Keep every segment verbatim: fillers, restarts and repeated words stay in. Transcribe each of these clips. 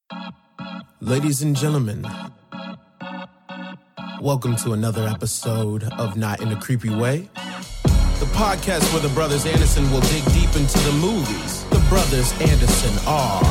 Ladies and gentlemen, welcome to another episode of Not in a Creepy Way, the podcast where the brothers Anderson will dig deep into the movies the brothers Anderson are.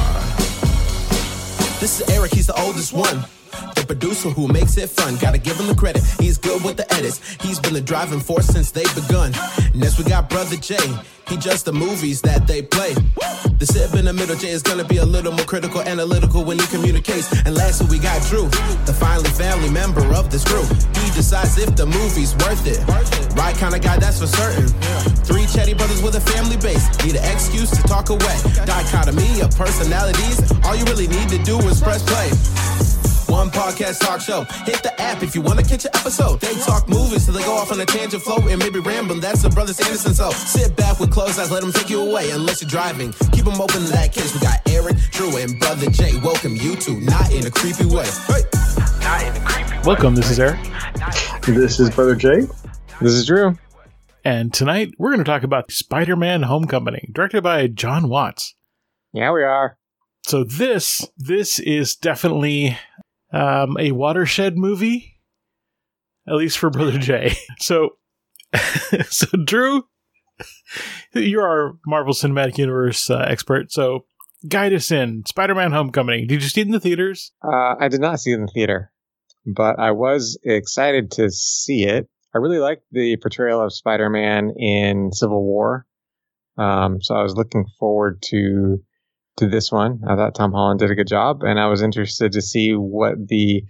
This is Eric, he's the oldest one, the producer who makes it fun. Gotta give him the credit, he's good with the edits. He's been the driving force since they've begun. Next we got Brother Jay, he judged the movies that they play. The sib in the middle, Jay is gonna be a little more critical, analytical when he communicates. And lastly we got Drew, the finally family member of this crew. He decides if the movie's worth it. Right kind of guy, that's for certain. Three chatty brothers with a family base, need an excuse to talk away. Dichotomy of personalities, all you really need to do is press play. One podcast talk show. Hit the app if you want to catch an episode. They talk movies till they go off on a tangent flow and maybe rambling. That's the brothers Anderson. So sit back with closed eyes, let them take you away. Unless you're driving, keep them open in that case. We got Eric, Drew, and Brother Jay. Welcome you to Not in a Creepy Way. Hey. Not in a creepy way. Welcome, this is Eric. This is Brother Jay. This is Drew. And tonight we're going to talk about Spider-Man Homecoming, directed by John Watts. Yeah, we are. So this, this is definitely um, a watershed movie, at least for Brother Jay. So, so Drew, you're our Marvel Cinematic Universe uh, expert, so guide us in. Spider-Man Homecoming. Did you see it in the theaters? Uh, I did not see it in the theater, but I was excited to see it. I really liked the portrayal of Spider-Man in Civil War, um, so I was looking forward to to this one. I thought Tom Holland did a good job, and I was interested to see what the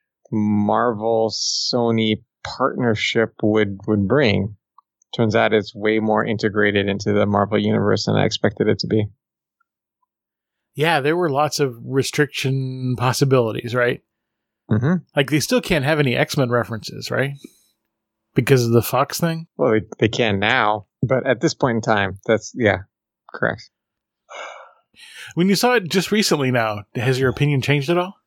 Marvel-Sony partnership would, would bring. Turns out it's way more integrated into the Marvel universe than I expected it to be. Yeah, there were lots of restriction possibilities, right? Mm-hmm. Like, they still can't have any X-Men references, right? Because of the Fox thing? Well, they, they can now, but at this point in time, that's, yeah, correct. When you saw it just recently now, has your opinion changed at all?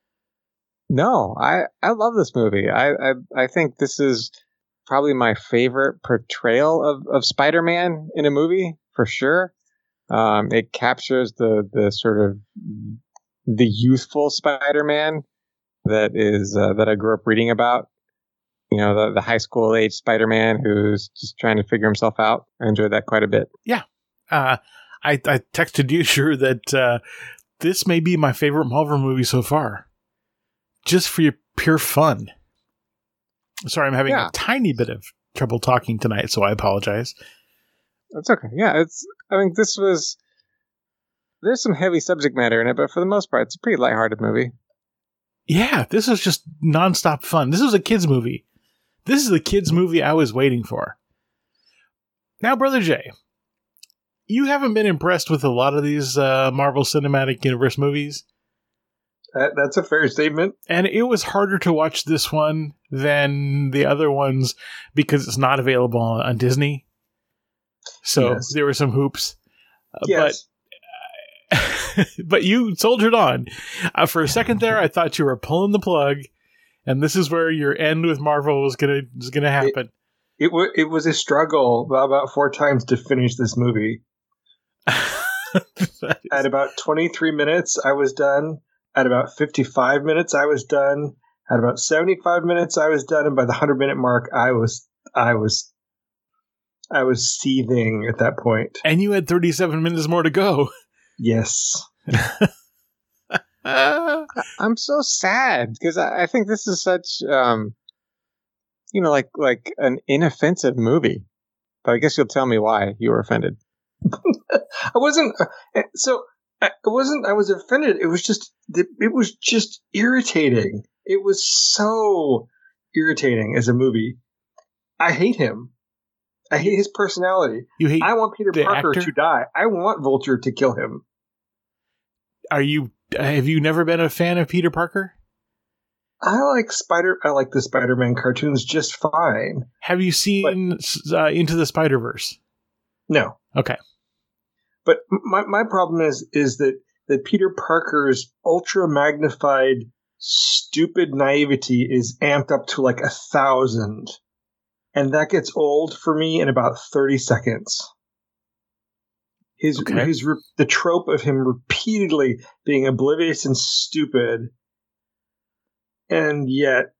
No, I, I love this movie. I, I I think this is probably my favorite portrayal of, of Spider-Man in a movie, for sure. Um, it captures the, the sort of the youthful Spider-Man that is uh, that I grew up reading about. You know, the, the high school age Spider-Man who's just trying to figure himself out. I enjoyed that quite a bit. Yeah. Uh, I, I texted you, sure, that uh, this may be my favorite Marvel movie so far. Just for your pure fun. Sorry, I'm having yeah. a tiny bit of trouble talking tonight, so I apologize. That's okay. Yeah, it's. I mean, this was. There's some heavy subject matter in it, but for the most part, it's a pretty lighthearted movie. Yeah, this was just nonstop fun. This was a kids' movie. This is the kids' movie I was waiting for. Now, Brother Jay, you haven't been impressed with a lot of these uh, Marvel Cinematic Universe movies. That, that's a fair statement. And it was harder to watch this one than the other ones because it's not available on Disney. So yes. There were some hoops. Uh, yes. But, but you soldiered on. Uh, for a second there, I thought you were pulling the plug, and this is where your end with Marvel was gonna was gonna happen. It, it, w- it was a struggle about four times to finish this movie. is- At about twenty-three minutes, I was done. At about fifty-five minutes, I was done. At about seventy-five minutes, I was done. And by the hundred-minute mark, I was, I was, I was seething at that point. And you had thirty-seven minutes more to go. Yes. uh, I'm so sad because I, I think this is such, um, you know, like like an inoffensive movie. But I guess you'll tell me why you were offended. I wasn't. Uh, so. It wasn't, I was offended. It was just, it was just irritating. It was so irritating as a movie. I hate him. I hate his personality. You hate I want Peter Parker actor? to die. I want Vulture to kill him. Are you, have you never been a fan of Peter Parker? I like Spider, I like the Spider-Man cartoons just fine. Have you seen but, uh, Into the Spider-Verse? No. Okay. But my my problem is is that, that Peter Parker's ultra magnified stupid naivety is amped up to like a thousand, and that gets old for me in about thirty seconds. His Okay. his re- the trope of him repeatedly being oblivious and stupid, and yet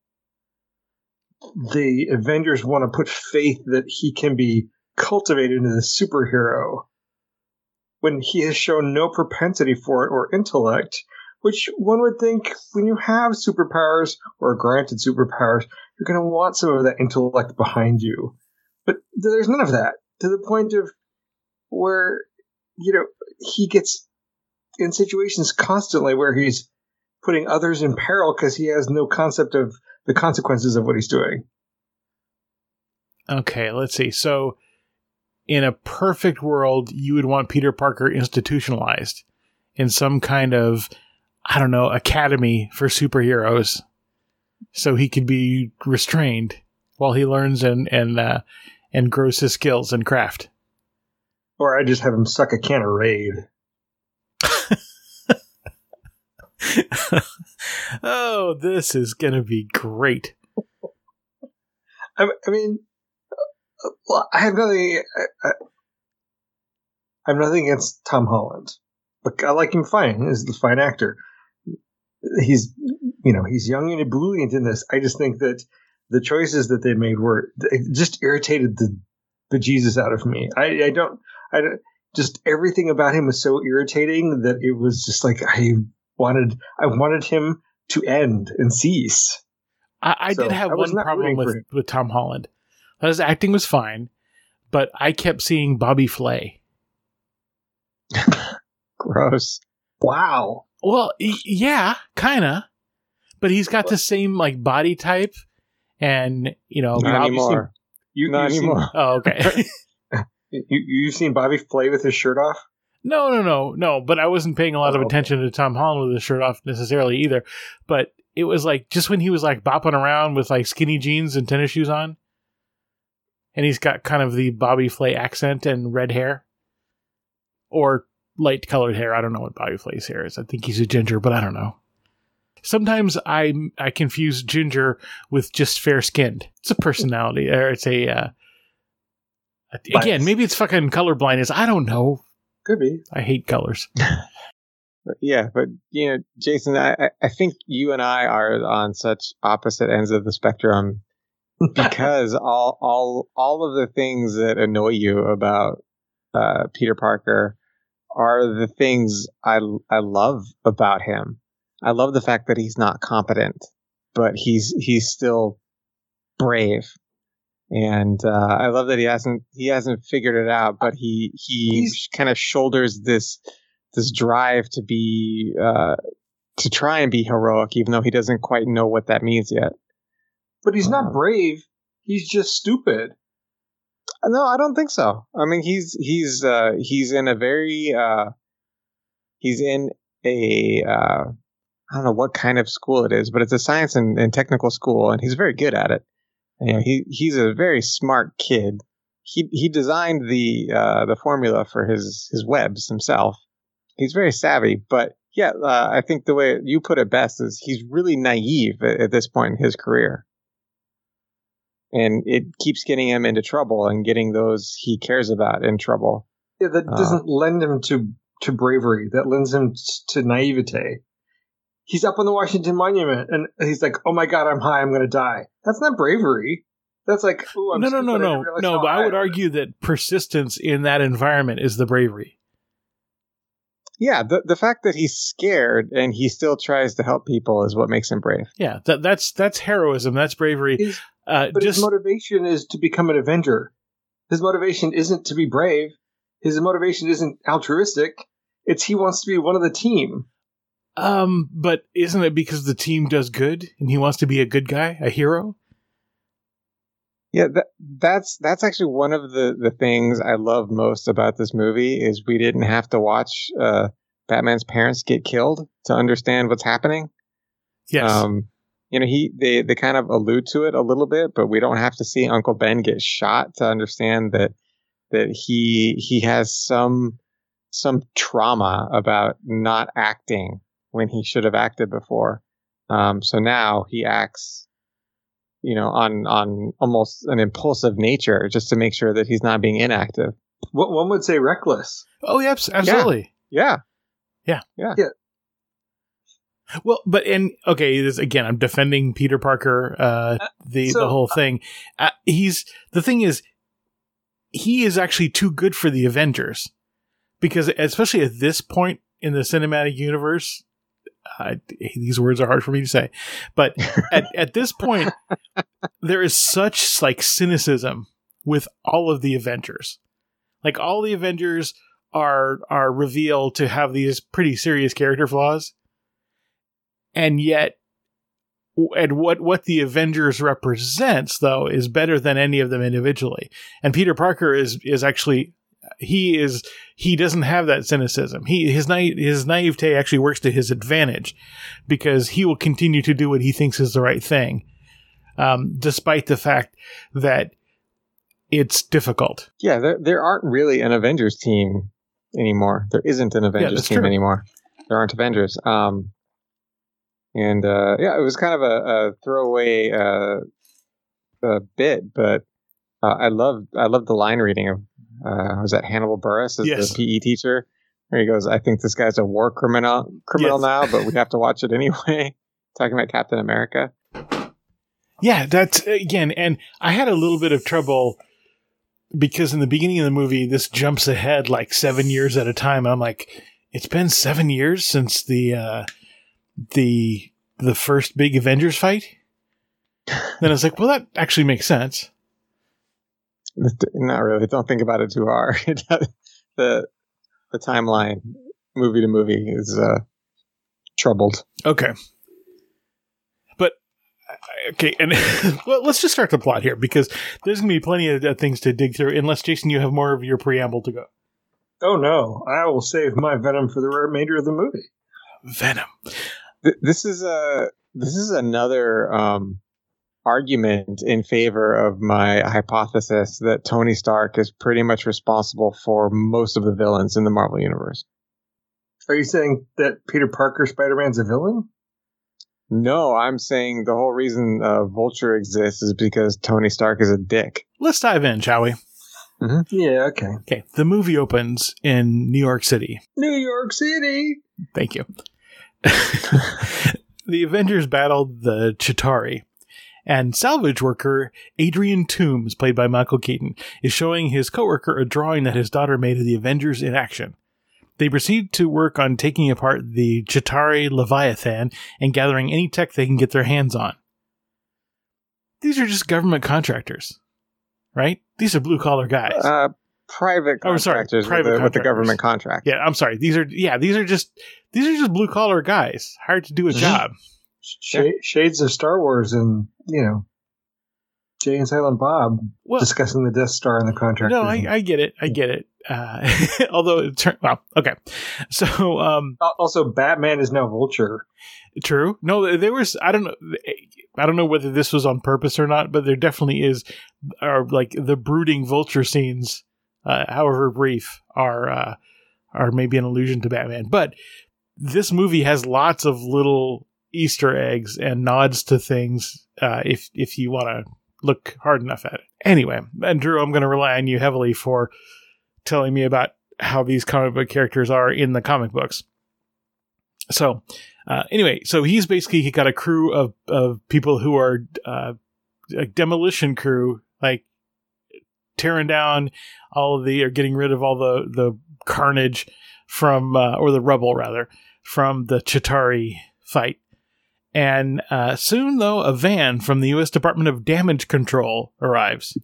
the Avengers want to put faith that he can be cultivated into the superhero when he has shown no propensity for it or intellect, which one would think when you have superpowers or granted superpowers, you're going to want some of that intellect behind you. But there's none of that, to the point of where, you know, he gets in situations constantly where he's putting others in peril because he has no concept of the consequences of what he's doing. Okay, let's see. So, in a perfect world, you would want Peter Parker institutionalized in some kind of, I don't know, academy for superheroes, so he could be restrained while he learns and and uh, and grows his skills and craft. Or I just have him suck a can of Raid. Oh, this is going to be great. I, I mean, well, I have nothing. I, I, I have nothing against Tom Holland. Look, I like him fine. He's a fine actor. He's, you know, he's young and ebullient in this. I just think that the choices that they made were it just irritated the the Jesus out of me. I, I don't. I don't, just everything about him was so irritating that it was just like I wanted. I wanted him to end and cease. I, I So, did have I was one not problem rooting for with, him. with Tom Holland. His acting was fine, but I kept seeing Bobby Flay. Gross. Wow. Well, y- yeah, kind of. But he's got the same like body type, and you know, Not Bobby- anymore. You, Not you've anymore. Oh, okay. Seen, you, you've seen Bobby play with his shirt off? no, no, no, no. But I wasn't paying a lot of Oh, okay. attention to Tom Holland with his shirt off necessarily either. But it was like just when he was like bopping around with like skinny jeans and tennis shoes on, and he's got kind of the Bobby Flay accent and red hair, or light colored hair. I don't know what Bobby Flay's hair is. I think he's a ginger, but I don't know. Sometimes I I confuse ginger with just fair skinned. It's a personality, or it's a uh, again Bias. maybe it's fucking color blindness. I don't know. Could be. I hate colors. But yeah, but you know, Jason, I, I- I think you and I are on such opposite ends of the spectrum because all all all of the things that annoy you about uh, Peter Parker are the things I I love about him. I love the fact that he's not competent, but he's he's still brave, and uh, I love that he hasn't he hasn't figured it out, but he he He's- kind of shoulders this this drive to be uh, to try and be heroic, even though he doesn't quite know what that means yet. But he's not Uh, brave. He's just stupid. No, I don't think so. I mean, he's he's uh, he's in a very uh, he's in a uh, I don't know what kind of school it is, but it's a science and, and technical school, and he's very good at it. And, you know, he he's a very smart kid. He he designed the uh, the formula for his his webs himself. He's very savvy, but yeah, uh, I think the way you put it best is he's really naive at, at this point in his career. And it keeps getting him into trouble and getting those he cares about in trouble. Yeah, that Uh, doesn't lend him to, to bravery. That lends him t- to naivete. He's up on the Washington Monument, and he's like, "Oh my God, I'm high. I'm going to die." That's not bravery. That's like, "Ooh, I'm no, no, no, stupid. I no, didn't realize no. how But I high would was." argue that persistence in that environment is the bravery. Yeah, the the fact that he's scared and he still tries to help people is what makes him brave. Yeah, that that's that's heroism. That's bravery. His- Uh, But just his motivation is to become an Avenger. His motivation isn't to be brave. His motivation isn't altruistic. It's he wants to be one of the team. um, but isn't it because the team does good and he wants to be a good guy, a hero? Yeah, that, that's that's actually one of the, the things I love most about this movie is we didn't have to watch uh, Batman's parents get killed to understand what's happening. Yes. Um, you know, he they, they kind of allude to it a little bit, but we don't have to see Uncle Ben get shot to understand that that he he has some some trauma about not acting when he should have acted before. Um, so now he acts, you know, on on almost an impulsive nature just to make sure that he's not being inactive. What one would say reckless. Oh, yes, absolutely. Yeah. Yeah. Yeah. Yeah. Well, but and okay, this again, I'm defending Peter Parker, uh, the so, the whole thing. Uh, he's the thing is, he is actually too good for the Avengers, because especially at this point in the cinematic universe, uh, these words are hard for me to say, but at at this point, there is such like cynicism with all of the Avengers. Like all the Avengers are are revealed to have these pretty serious character flaws. And yet, and what, what the Avengers represents, though, is better than any of them individually. And Peter Parker is is actually, he is he doesn't have that cynicism. He his naive, his naivete actually works to his advantage, because he will continue to do what he thinks is the right thing, um, despite the fact that it's difficult. Yeah, there there aren't really an Avengers team anymore. There isn't an Avengers yeah, team true. anymore. There aren't Avengers. Um, And, uh, yeah, it was kind of a, a throwaway uh, uh, bit, but uh, I love I love the line reading of, uh, was that Hannibal Buress as Yes. the P E teacher? Where he goes, I think this guy's a war criminal criminal Yes. now, but we have to watch it anyway. Talking about Captain America. Yeah, that's, again, and I had a little bit of trouble, because in the beginning of the movie, this jumps ahead like seven years at a time. I'm like, it's been seven years since the... Uh, the the first big Avengers fight. Then I was like, well, that actually makes sense. Not really. Don't think about it too hard. the the timeline, movie to movie, is uh, troubled. Okay. But, okay, and well, let's just start the plot here, because there's going to be plenty of uh, things to dig through, unless, Jason, you have more of your preamble to go. Oh, no. I will save my venom for the remainder of the movie. Venom. This is a this is another um, argument in favor of my hypothesis that Tony Stark is pretty much responsible for most of the villains in the Marvel Universe. Are you saying that Peter Parker Spider-Man's a villain? No, I'm saying the whole reason uh, Vulture exists is because Tony Stark is a dick. Let's dive in, shall we? Mm-hmm. Yeah, okay. Okay, the movie opens in New York City. New York City! Thank you. The Avengers battled the Chitauri, and salvage worker Adrian Toomes, played by Michael Keaton, is showing his coworker a drawing that his daughter made of the Avengers in action. They proceed to work on taking apart the Chitauri Leviathan and gathering any tech they can get their hands on. These are just government contractors, right? These are blue-collar guys. Uh, private Oh, sorry, contractors, private with, the, with the contractors. government contract. Yeah, I'm sorry. These are yeah, these are just these are just blue collar guys hired to do a Mhm. job. Sh- Shades of Star Wars and, you know, Jay and Silent Bob Well, discussing the Death Star and the contract. no, I, I get it. I get it. Uh, although it turned well, okay. So, um, Also, Batman is now Vulture. true. No, there was. I don't know. I don't know whether this was on purpose or not, but there definitely is. Are like the brooding Vulture scenes, uh, however brief, are uh, are maybe an allusion to Batman. But this movie has lots of little Easter eggs and nods to things. Uh, if if you want to look hard enough at it. Anyway, and Drew, I'm going to rely on you heavily for telling me about how these comic book characters are in the comic books. So, uh, anyway, so he's basically he got a crew of, of people who are uh, a demolition crew, like tearing down all of the, or getting rid of all the, the carnage from, uh, or the rubble rather, from the Chitauri fight. And uh, soon, though, a van from the U S Department of Damage Control arrives.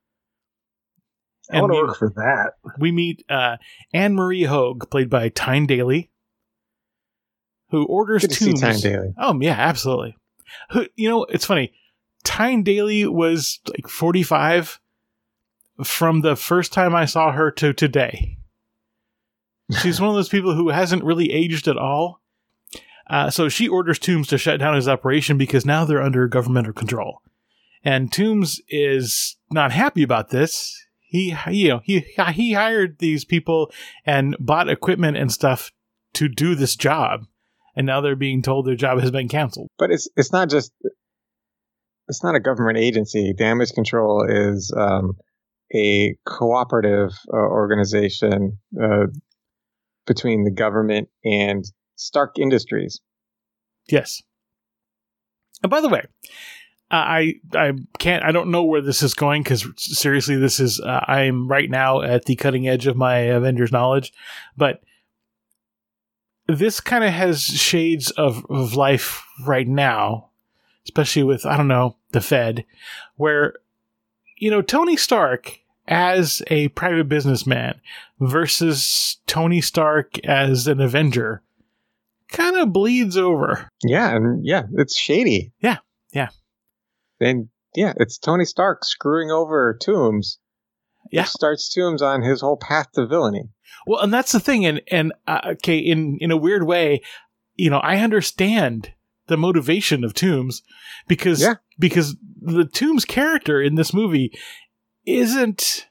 I want to we, work for that. we meet uh, Anne Marie Hogue, played by Tyne Daly, who orders Good to see Toomes. Tyne Daly. Oh, yeah, absolutely. Who, you know, it's funny. Tyne Daly was like forty-five from the first time I saw her to today. She's one of those people who hasn't really aged at all. Uh, so she orders Toomes to shut down his operation because now they're under governmental control. And Toomes is not happy about this. He, you know, he he hired these people and bought equipment and stuff to do this job, and now they're being told their job has been canceled. But it's it's not just it's not a government agency. Damage control is um, a cooperative uh, organization uh, between the government and Stark Industries. Yes. And by the way, I I can't I don't know where this is going because seriously, this is uh, I'm right now at the cutting edge of my Avengers knowledge, but this kind of has shades of, of life right now, especially with I don't know the Fed, where you know Tony Stark as a private businessman versus Tony Stark as an Avenger kind of bleeds over. Yeah, and yeah, it's shady. Yeah, yeah. And yeah, it's Tony Stark screwing over Toomes. Yeah. Starts Toomes on his whole path to villainy. Well, and that's the thing. And, and uh, okay, in, in a weird way, you know, I understand the motivation of Toomes because, yeah. because the Toomes character in this movie isn't,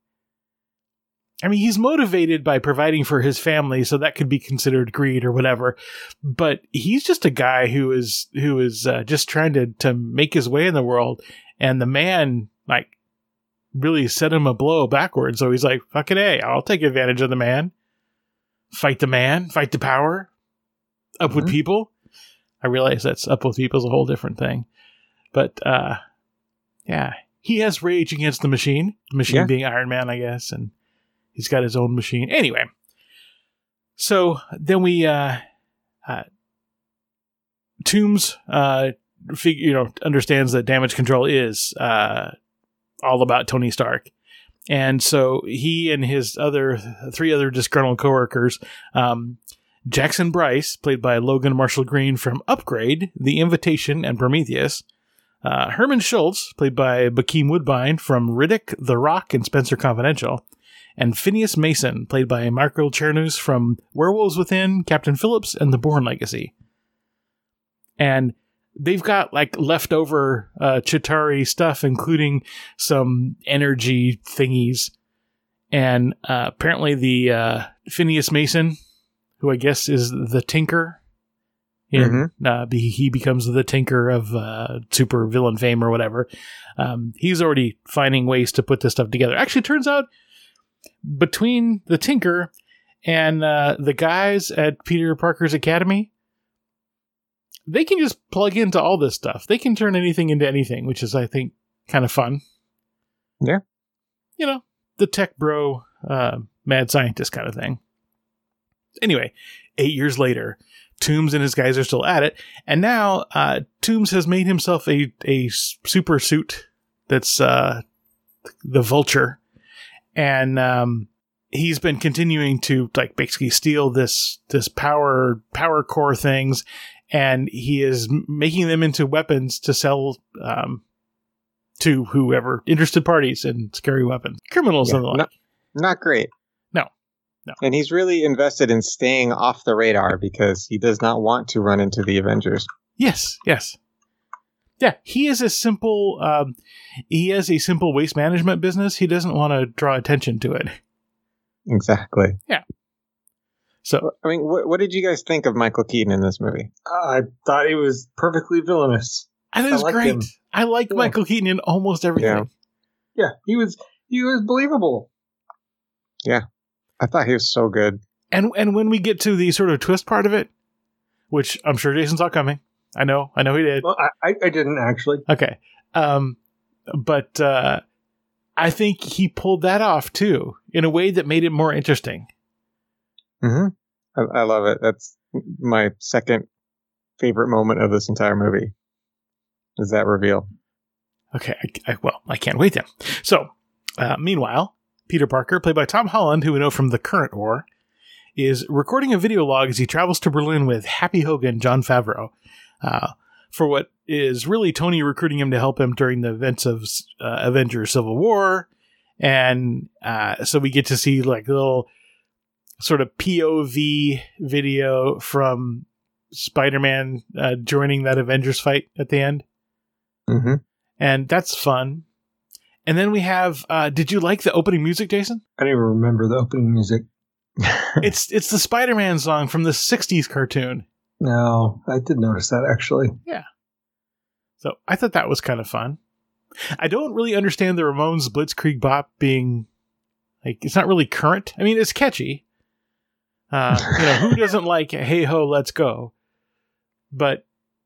I mean, he's motivated by providing for his family, so that could be considered greed or whatever. But he's just a guy who is who is uh, just trying to to make his way in the world, and the man like really set him a blow backwards. So he's like, "Fucking A, I'll take advantage of the man, fight the man, fight the power, up mm-hmm. with people." I realize that's up with people is a whole different thing, but uh, yeah, he has rage against the machine. The machine yeah. being Iron Man, I guess, and. He's got his own machine. Anyway, so then we, uh, uh, Toomes, uh, fig- you know, understands that damage control is, uh, all about Tony Stark. And so he and his other, three other disgruntled coworkers, um, Jackson Bryce, played by Logan Marshall Green from Upgrade, The Invitation, and Prometheus, uh, Herman Schultz, played by Bokeem Woodbine from Riddick, The Rock, and Spencer Confidential, and Phineas Mason, played by Michael Chernus from Werewolves Within, Captain Phillips, and The Bourne Legacy. And they've got like leftover uh, Chitauri stuff, including some energy thingies. And uh, apparently the uh, Phineas Mason, who I guess is the Tinker, in, mm-hmm. uh, he, he becomes the Tinker of uh, super villain fame or whatever. Um, he's already finding ways to put this stuff together. Actually, it turns out between the Tinker and uh, the guys at Peter Parker's Academy, they can just plug into all this stuff. They can turn anything into anything, which is, I think, kind of fun. Yeah. You know, the tech bro, uh, mad scientist kind of thing. Anyway, eight years later, Toomes and his guys are still at it. And now uh, Toomes has made himself a, a super suit that's uh, the Vulture. And um, he's been continuing to like basically steal this this power power core things, and he is making them into weapons to sell um, to whoever interested parties in scary weapons, criminals, yeah, and the like. Not, not great. No, no. And he's really invested in staying off the radar because he does not want to run into the Avengers. Yes, yes. Yeah, he is a simple, um, he has a simple waste management business. He doesn't want to draw attention to it. Exactly. Yeah. So, I mean, what, what did you guys think of Michael Keaton in this movie? Uh, I thought he was perfectly villainous. I think it was I great. Him. I like yeah. Michael Keaton in almost everything. Yeah. yeah, he was, he was believable. Yeah. I thought he was so good. And, and when we get to the sort of twist part of it, which I'm sure Jason saw coming. I know. I know he did. Well, I, I didn't actually. Okay. Um, but uh, I think he pulled that off, too, in a way that made it more interesting. Mm-hmm. I, I love it. That's my second favorite moment of this entire movie, is that reveal. Okay. I, I, well, I can't wait then. So, uh, meanwhile, Peter Parker, played by Tom Holland, who we know from the current war, is recording a video log as he travels to Berlin with Happy Hogan, Jon Favreau. Uh, for what is really Tony recruiting him to help him during the events of uh, Avengers Civil War. And uh, so we get to see like a little sort of P O V video from Spider-Man uh, joining that Avengers fight at the end. Mm-hmm. And that's fun. And then we have, uh, did you like the opening music, Jason? I didn't even remember the opening music. it's it's the Spider-Man song from the sixties cartoon. No, I did notice that, actually. Yeah. So I thought that was kind of fun. I don't really understand the Ramones Blitzkrieg Bop being like, it's not really current. I mean, it's catchy. Uh, you know, who doesn't like Hey Ho, Let's Go? But,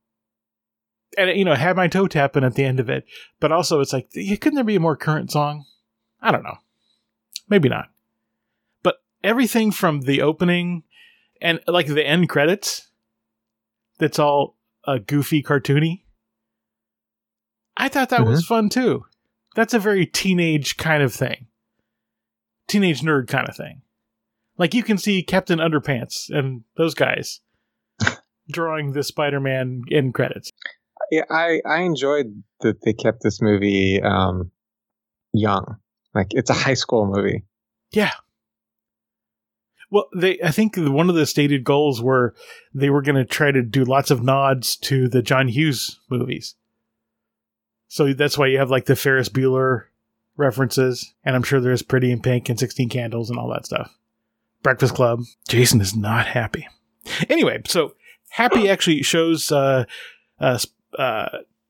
and you know, had my toe tapping at the end of it. But also, it's like, couldn't there be a more current song? I don't know. Maybe not. But everything from the opening and like the end credits, that's all uh, goofy, cartoony. I thought that mm-hmm. was fun too. That's a very teenage kind of thing. Teenage nerd kind of thing. Like you can see Captain Underpants and those guys drawing the Spider-Man end credits. Yeah, I, I enjoyed that they kept this movie um, young. Like it's a high school movie. Yeah. Well, they I think one of the stated goals were they were going to try to do lots of nods to the John Hughes movies. So that's why you have like the Ferris Bueller references, and I'm sure there's Pretty in Pink and sixteen Candles and all that stuff. Breakfast Club. Jason is not happy. Anyway, so Happy actually shows uh, uh, uh,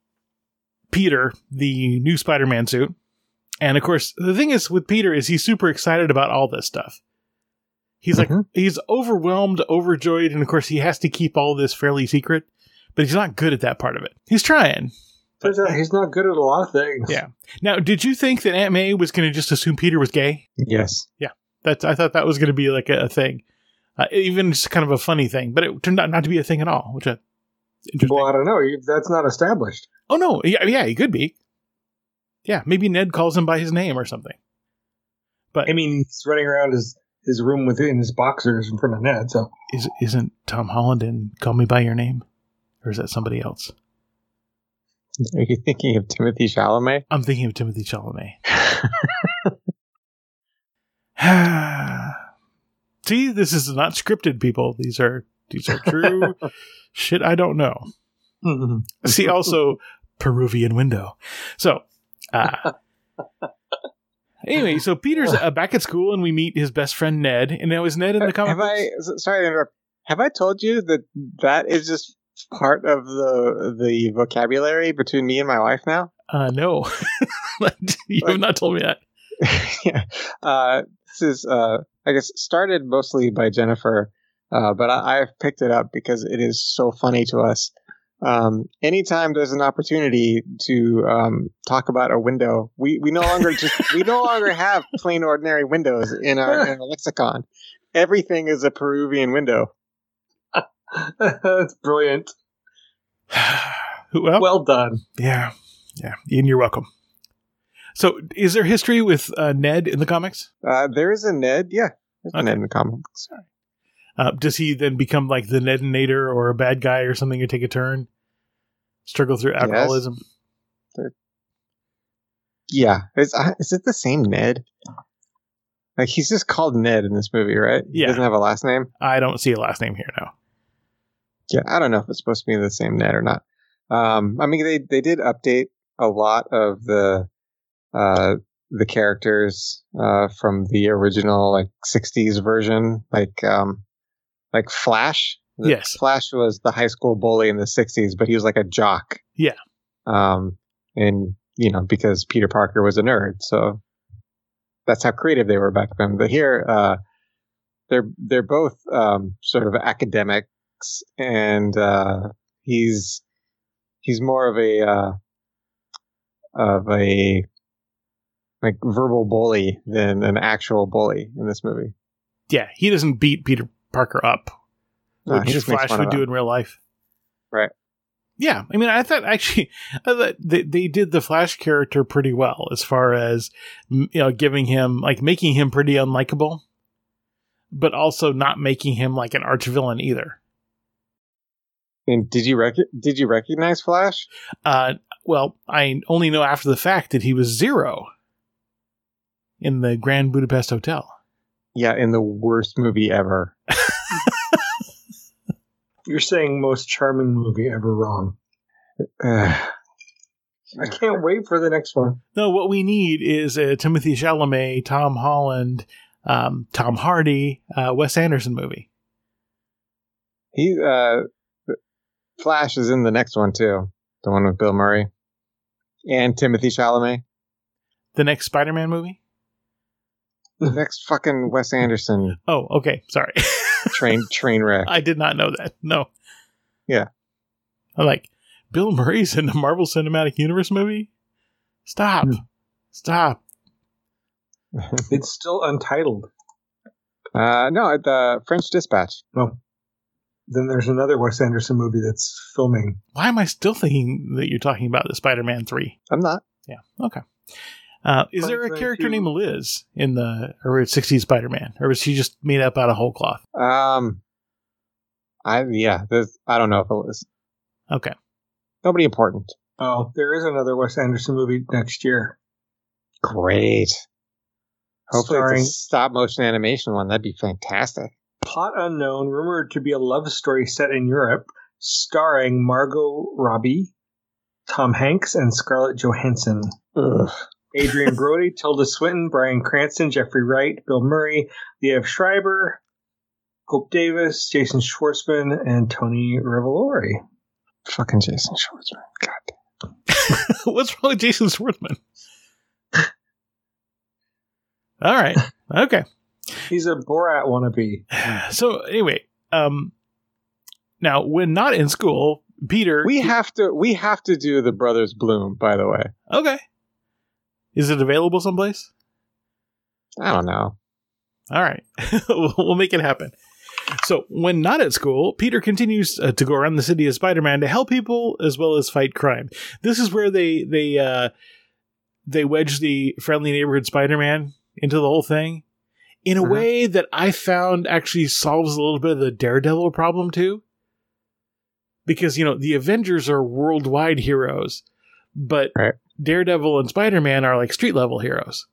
Peter the new Spider-Man suit. And of course, the thing is with Peter is he's super excited about all this stuff. He's mm-hmm. like, he's overwhelmed, overjoyed, and of course he has to keep all this fairly secret, but he's not good at that part of it. He's trying. But he's not good at a lot of things. Yeah. Now, did you think that Aunt May was going to just assume Peter was gay? Yes. Yeah. That's. I thought that was going to be like a, a thing. Uh, even just kind of a funny thing, but it turned out not to be a thing at all, which is interesting. Well, I don't know. That's not established. Oh, no. Yeah, yeah, he could be. Yeah, maybe Ned calls him by his name or something. But I mean, he's running around his, his room within his boxers in front of Ned, so. Is, isn't Tom Holland in Call Me By Your Name? Or is that somebody else? Are you thinking of Timothy Chalamet? I'm thinking of Timothy Chalamet. See, this is not scripted, people. These are these are true shit I don't know. See, also Peruvian Window. So, uh, anyway, so Peter's uh, back at school, and we meet his best friend Ned. And now is Ned in the comic Have books? I? Sorry to interrupt. Have I told you that that is just part of the the vocabulary between me and my wife now? Uh, no, you have not told me that. Yeah, uh, this is uh, I guess started mostly by Jennifer, uh, but I, I've picked it up because it is so funny to us. Um, anytime there's an opportunity to um, talk about a window, we, we no longer just we no longer have plain ordinary windows in our, in our lexicon. Everything is a Peruvian window. That's brilliant. well, well done. Yeah, yeah, Ian, you're welcome. So, is there history with uh, Ned in the comics? Uh, there is a Ned, yeah. There's okay. a Ned in the comics. Uh, does he then become like the Nedinator or a bad guy or something, or take a turn? Struggle through alcoholism? Yes. Yeah. Is, uh, is it the same Ned? Like, he's just called Ned in this movie, right? Yeah. He doesn't have a last name? I don't see a last name here, no. Yeah, I don't know if it's supposed to be the same Ned or not. Um, I mean, they, they did update a lot of the uh, the characters uh, from the original like sixties version, like um, like Flash. Yes, Flash was the high school bully in the sixties, but he was like a jock. Yeah, um, and you know because Peter Parker was a nerd, so that's how creative they were back then. But here, uh, they're they're both um, sort of academics, and uh, he's he's more of a uh, of a like verbal bully than an actual bully in this movie. Yeah, he doesn't beat Peter Parker up, no, which Flash would do in real life. Right. Yeah, I mean, I thought actually I thought they, they did the Flash character pretty well as far as, you know, giving him, like, making him pretty unlikable, but also not making him like an arch villain either. And did you rec- did you recognize Flash? Uh, well, I only know after the fact that he was Zero in the Grand Budapest Hotel. Yeah, in the worst movie ever. You're saying most charming movie ever wrong. I can't wait for the next one. No, what we need is a Timothy Chalamet, Tom Holland, um, Tom Hardy, uh, Wes Anderson movie. He, uh, Flash is in the next one too. The one with Bill Murray. And Timothy Chalamet. The next Spider-Man movie? The next fucking Wes Anderson Oh, okay. Sorry. train train wreck. I did not know that. No. Yeah. I'm like, Bill Murray's in the Marvel Cinematic Universe movie? Stop. Hmm. Stop. It's still untitled. Uh, no, the French Dispatch. Oh. Then there's another Wes Anderson movie that's filming. Why am I still thinking that you're talking about the Spider-Man three? I'm not. Yeah. Okay. Uh, is there a Spider-Man character two. named Liz in the or sixties Spider-Man? Or was she just made up out of whole cloth? Um, I yeah, there's, I don't know if it was Okay. nobody important. Oh, there is another Wes Anderson movie next year. Great. Hopefully, Starring- it's a stop motion animation one. That'd be fantastic. Plot unknown, rumored to be a love story set in Europe, starring Margot Robbie, Tom Hanks, and Scarlett Johansson. Ugh. Adrian Brody, Tilda Swinton, Bryan Cranston, Jeffrey Wright, Bill Murray, Liev Schreiber, Hope Davis, Jason Schwartzman, and Tony Revolori. Fucking Jason Schwartzman. God. What's wrong with Jason Schwartzman? All right. Okay. He's a Borat wannabe. So anyway, um, now when not in school, Peter. We have to. We have to do the Brothers Bloom. By the way, Okay. Is it available someplace? I don't know. All right. we'll we'll make it happen. So, when not at school, Peter continues uh, to go around the city as Spider-Man to help people as well as fight crime. This is where they they uh, they wedge the friendly neighborhood Spider-Man into the whole thing in a Uh-huh. way that I found actually solves a little bit of the Daredevil problem too. Because, you know, the Avengers are worldwide heroes, but Right. Daredevil and Spider-Man are like street level heroes.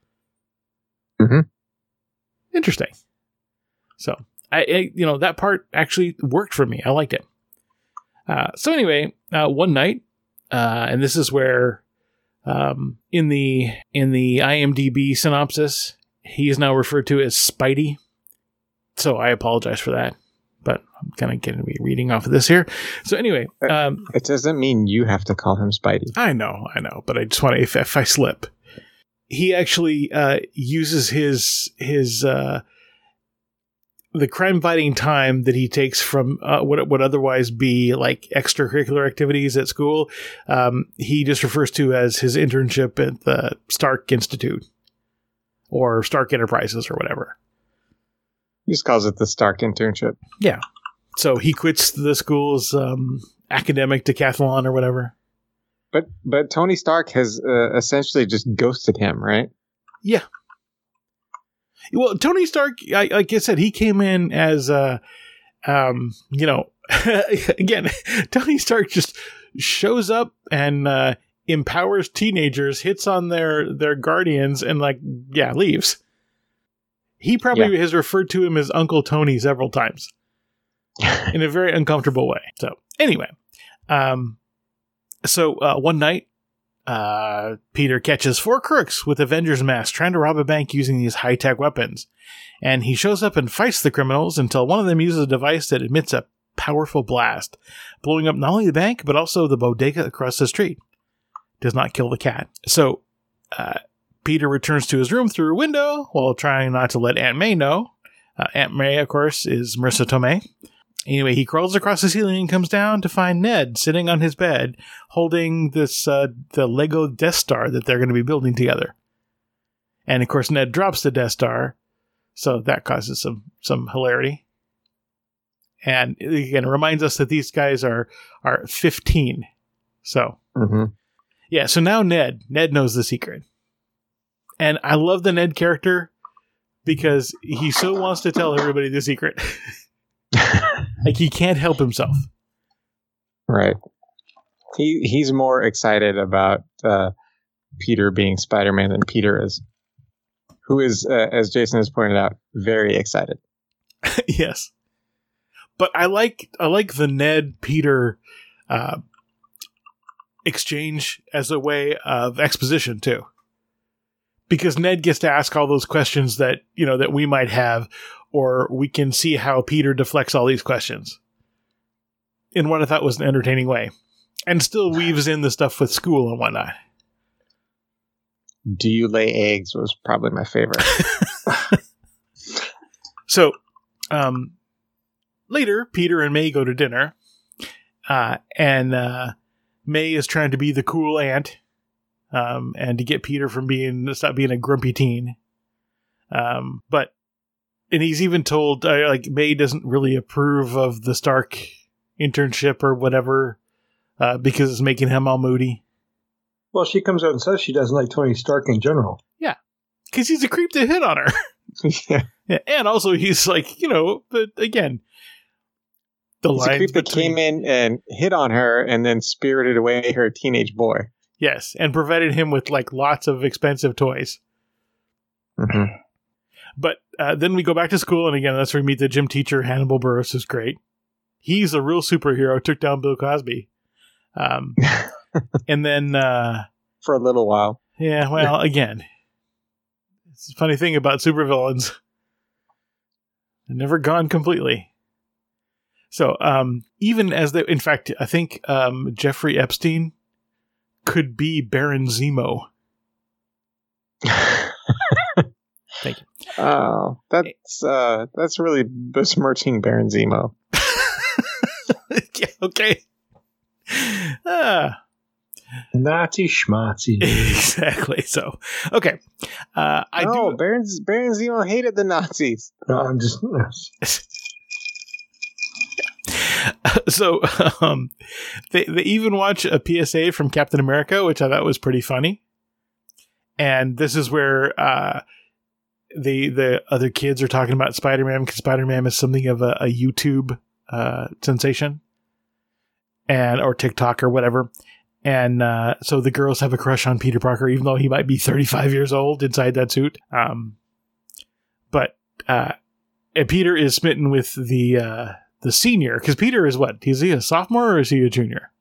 Mhm. Interesting. So, I, I, you know, that part actually worked for me. I liked it. Uh, so anyway, uh, one night, uh, and this is where, um, in the in the I M D B synopsis, he is now referred to as Spidey. So I apologize for that, but I'm kind of going to be reading off of this here. So anyway, um, It doesn't mean you have to call him Spidey. I know, I know, but I just want to, if, if I slip, he actually uh, uses his his uh, the crime fighting time that he takes from uh, what would otherwise be like extracurricular activities at school. Um, he just refers to as his internship at the Stark Institute or Stark Enterprises or whatever. He just calls it the Stark internship. Yeah. So he quits the school's um, academic decathlon or whatever. But but Tony Stark has uh, essentially just ghosted him, right? Yeah. Well, Tony Stark, I, like I said, he came in as, uh, um, you know, again, Tony Stark just shows up and uh, empowers teenagers, hits on their, their guardians, and like, yeah, leaves. He probably Yeah. has referred to him as Uncle Tony several times in a very uncomfortable way. So anyway, um, so uh, one night, uh, Peter catches four crooks with Avengers masks trying to rob a bank using these high-tech weapons. And he shows up and fights the criminals until one of them uses a device that emits a powerful blast, blowing up not only the bank, but also the bodega across the street. Does not kill the cat. So, uh, Peter returns to his room through a window while trying not to let Aunt May know. Uh, Aunt May, of course, is Marissa Tomei. Anyway, he crawls across the ceiling and comes down to find Ned sitting on his bed holding this uh, the Lego Death Star that they're going to be building together. And of course, Ned drops the Death Star, so that causes some some hilarity. And again, it reminds us that these guys are are fifteen. So Mm-hmm. yeah, so now Ned Ned knows the secret, and I love the Ned character because he so wants to tell everybody the secret. Like, he can't help himself. Right. He he's more excited about uh, Peter being Spider-Man than Peter is, who is, uh, as Jason has pointed out, very excited. Yes. But I like I like the Ned Peter uh, exchange as a way of exposition too. Because Ned gets to ask all those questions that, you know, that we might have, or we can see how Peter deflects all these questions in what I thought was an entertaining way. and still weaves in the stuff with school and whatnot. Do you lay eggs was probably my favorite. So, um, later, Peter and May go to dinner, uh, and uh, May is trying to be the cool aunt, um, and to get Peter from being stop being a grumpy teen. Um, but and he's even told uh, like May doesn't really approve of the Stark internship or whatever uh, because it's making him all moody. Well, she comes out and says she doesn't like Tony Stark in general. Yeah, because he's a creep to hit on her. Yeah. Yeah, and also he's like, you know, but again, the He's a lines creep that between, came in and hit on her and then spirited away her teenage boy. yes, and provided him with like lots of expensive toys. Mm-hmm. But uh, then we go back to school, and again, that's where we meet the gym teacher, Hannibal Buress, who's great. He's a real superhero, took down Bill Cosby. Um, and then, uh, For a little while. yeah, well, again, it's a funny thing about supervillains. They're never gone completely. So, um, even as they, in fact, I think um, Jeffrey Epstein could be Baron Zemo. Thank you. Oh, that's uh, that's really besmirching Baron Zemo. Yeah, okay. Ah. Nazi schmazi. Exactly. So, okay. Uh, I no, do. Baron, Baron Zemo hated the Nazis. No, I'm just. So, um, they they even watch a P S A from Captain America, which I thought was pretty funny. And this is where uh, the the other kids are talking about Spider-Man, because Spider-Man is something of a, a YouTube uh, sensation, and or TikTok or whatever. And uh, so the girls have a crush on Peter Parker, even though he might be thirty-five years old inside that suit. Um, but uh, and Peter is smitten with the uh, the senior, because Peter is what? Is he a sophomore or is he a junior?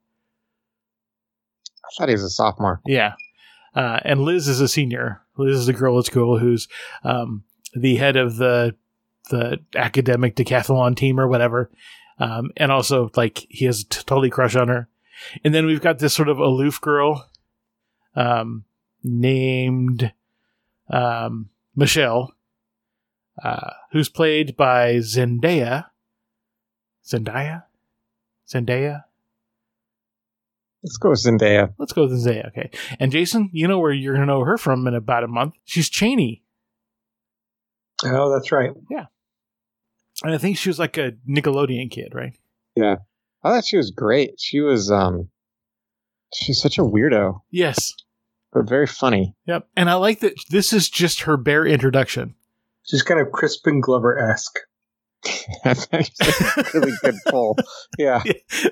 I thought he was a sophomore. Yeah. Uh, and Liz is a senior. Liz is the girl at school who's um, the head of the the academic decathlon team or whatever. Um, and also, like, he has a t- totally crush on her. And then we've got this sort of aloof girl um, named um, Michelle, uh, who's played by Zendaya. Zendaya? Zendaya? Let's go with Zendaya. Let's go with Zendaya, okay. And Jason, you know where you're going to know her from in about a month. She's Cheney. Oh, that's right. Yeah. And I think she was like a Nickelodeon kid, right? Yeah. I thought she was great. She was, um, she's such a weirdo, Yes. but very funny. Yep. And I like that this is just her bare introduction. She's kind of Crispin Glover-esque. That's actually a really good pull. Yeah.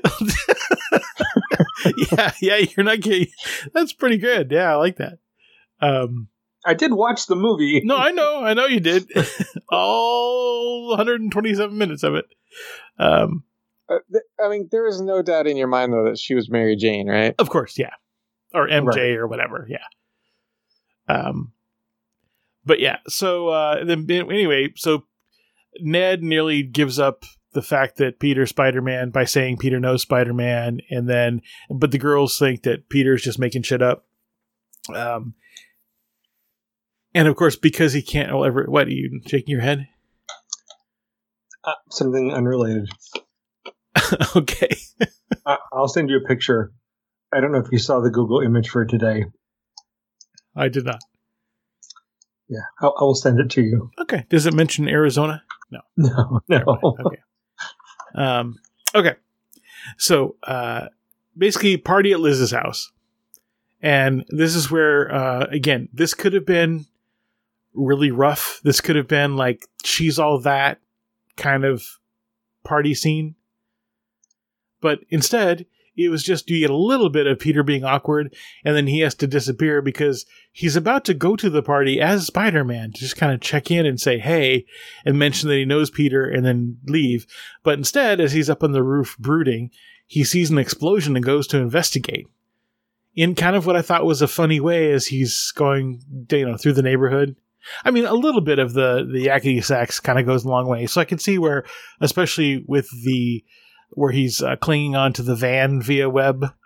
yeah, yeah, you're not kidding. That's pretty good. Yeah, I like that. Um, I did watch the movie. no, I know. I know you did. All one hundred twenty-seven minutes of it. Um, Uh, th- I mean, there is no doubt in your mind, though, that she was Mary Jane, right? of course, yeah. Or M J Right. or whatever, yeah. Um, but yeah, so uh, then anyway, so Ned nearly gives up the fact that Peter's Spider-Man by saying Peter knows Spider-Man, and then, but the girls think that Peter's just making shit up. Um, and of course, because he can't oh, ever, what are you shaking your head? Uh, something unrelated. Okay. I- I'll send you a picture. I don't know if you saw the Google image for today. I did not. Yeah, I'll, I will send it to you. Okay. Does it mention Arizona? No. No, no. Okay. Um, okay. So, uh, basically party at Liz's house. And this is where, uh, again, this could have been really rough. This could have been like, she's all that kind of party scene. But instead, it was just you get a little bit of Peter being awkward, and then he has to disappear because he's about to go to the party as Spider-Man to just kind of check in and say, hey, and mention that he knows Peter and then leave. But instead, as he's up on the roof brooding, he sees an explosion and goes to investigate. In kind of what I thought was a funny way as he's going, you know, through the neighborhood. I mean, a little bit of the, the yakety sax kind of goes a long way. So I can see where, especially with the, where he's uh, clinging onto the van via web,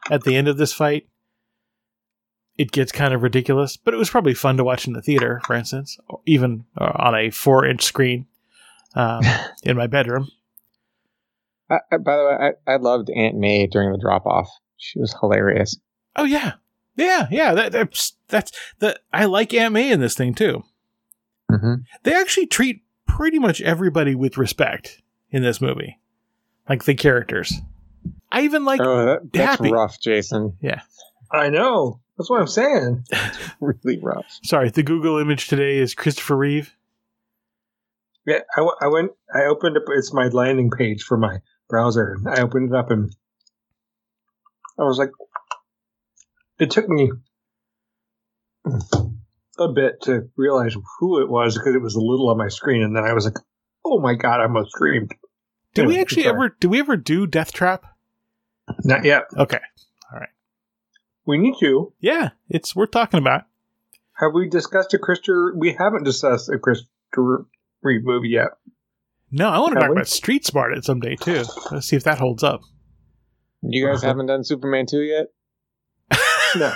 at the end of this fight, it gets kind of ridiculous, but it was probably fun to watch in the theater, for instance, or even uh, on a four-inch screen um, in my bedroom. I, I, by the way, I, I loved Aunt May during the drop-off. She was hilarious. Oh, yeah. Yeah, yeah. That, that's, that's the, I like Aunt May in this thing, too. Mm-hmm. They actually treat pretty much everybody with respect in this movie. Like the characters. I even like oh, that, that's Happy. rough, Jason. Yeah. I know. That's what I'm saying. It's really rough. Sorry, the Google image today is Christopher Reeve. Yeah, I, w- I went, I opened up, it's my landing page for my browser, and I opened it up, and I was like, it took me a bit to realize who it was, because it was a little on my screen, and then I was like, oh my god, I almost screamed. Did Anyway, we actually sorry. ever, did we ever do Death Trap? Not yet. Okay. All right. We need to. Yeah, it's worth talking about. Have we discussed a Christopher? We haven't discussed a Christopher Reeve movie yet. No, I want to Have talk we? about Street Smart someday, too. Let's see if that holds up. You guys haven't done Superman two yet? No.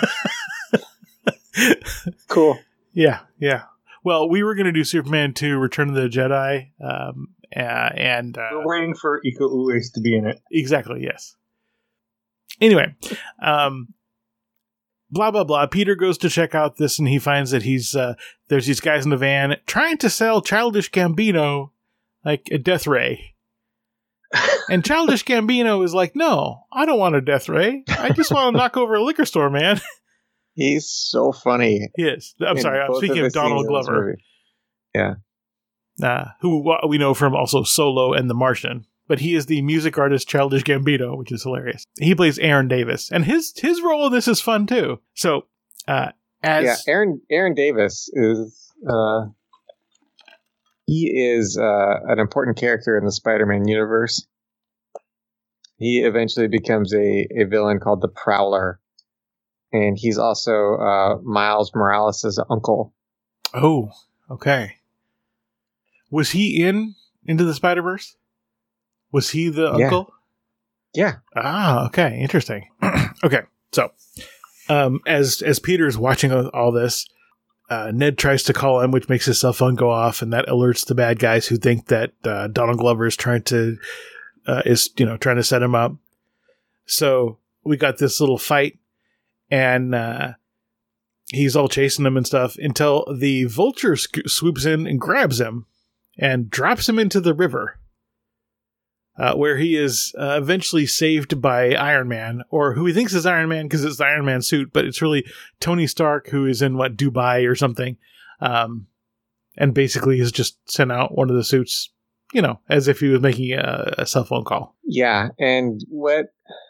Cool. Yeah, yeah. Well, we were going to do Superman two, Return of the Jedi, um, uh, and... Uh, We're waiting for Iko Uwais to be in it. Exactly, yes. Anyway, um, blah, blah, blah. Peter goes to check out this, and he finds that he's uh, there's these guys in the van trying to sell Childish Gambino like a death ray. And Childish Gambino is like, no, I don't want a death ray. I just want to knock over a liquor store, man. He's so funny. He is. I'm in sorry, I'm both speaking the of Donald scenes in this Glover, movie. Yeah. uh, who we know from also Solo and The Martian. But he is the music artist Childish Gambino, which is hilarious. He plays Aaron Davis, and his his role in this is fun too. So, uh, as Yeah, Aaron Aaron Davis is uh, he is uh, an important character in the Spider-Man universe. He eventually becomes a, a villain called the Prowler, and he's also uh, Miles Morales' uncle. oh, okay, was he in Into the Spider-Verse? Was he the Yeah. uncle? Yeah. Ah, okay, interesting. Okay, so um, as as Peter's watching all this, uh, Ned tries to call him, which makes his cell phone go off, and that alerts the bad guys who think that uh, Donald Glover is trying to uh, is you know trying to set him up. So we got this little fight, and uh, he's all chasing him and stuff until the Vulture sc- swoops in and grabs him and drops him into the river. Uh, where he is uh, eventually saved by Iron Man, or who he thinks is Iron Man because it's the Iron Man suit, but it's really Tony Stark, who is in, what, Dubai or something, um, and basically has just sent out one of the suits, you know, as if he was making a, a cell phone call. Yeah, and what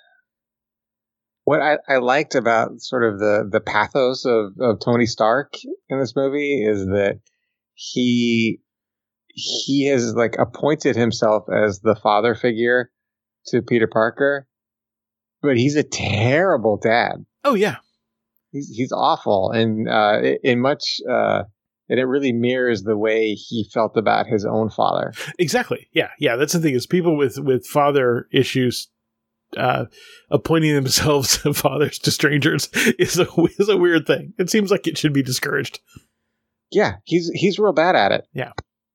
what I, I liked about sort of the, the pathos of, of Tony Stark in this movie is that he... he has like appointed himself as the father figure to Peter Parker, but he's a terrible dad. Oh yeah, He's he's awful, and uh, in much, uh, and it really mirrors the way he felt about his own father. exactly. Yeah, yeah. That's the thing is people with with father issues uh, appointing themselves fathers to strangers is a is a weird thing. It seems like it should be discouraged. Yeah, he's he's real bad at it. Yeah.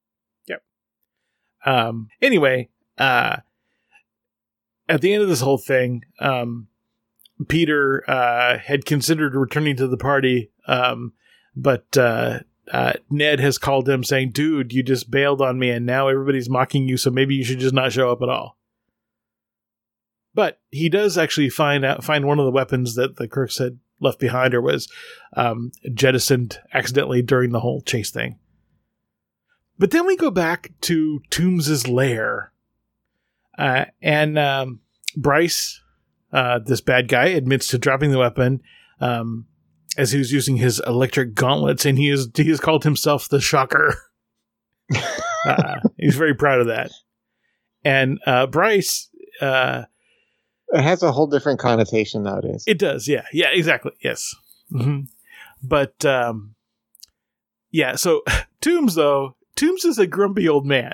Um, anyway, uh, at the end of this whole thing, um, Peter, uh, had considered returning to the party. Um, but, uh, uh, Ned has called him saying, dude, you just bailed on me and now everybody's mocking you. So maybe you should just not show up at all. But he does actually find out, find one of the weapons that the Crooks had left behind or was, um, jettisoned accidentally during the whole chase thing. But then we go back to Toombs' lair, uh, and um, Bryce, uh, this bad guy, admits to dropping the weapon um, as he was using his electric gauntlets, and he is he has called himself the Shocker. uh, he's very proud of that. And uh, Bryce, uh, It has a whole different connotation nowadays. it does, yeah, yeah, exactly, yes. Mm-hmm. But um, yeah, so Toombs though. Toombs is a grumpy old man.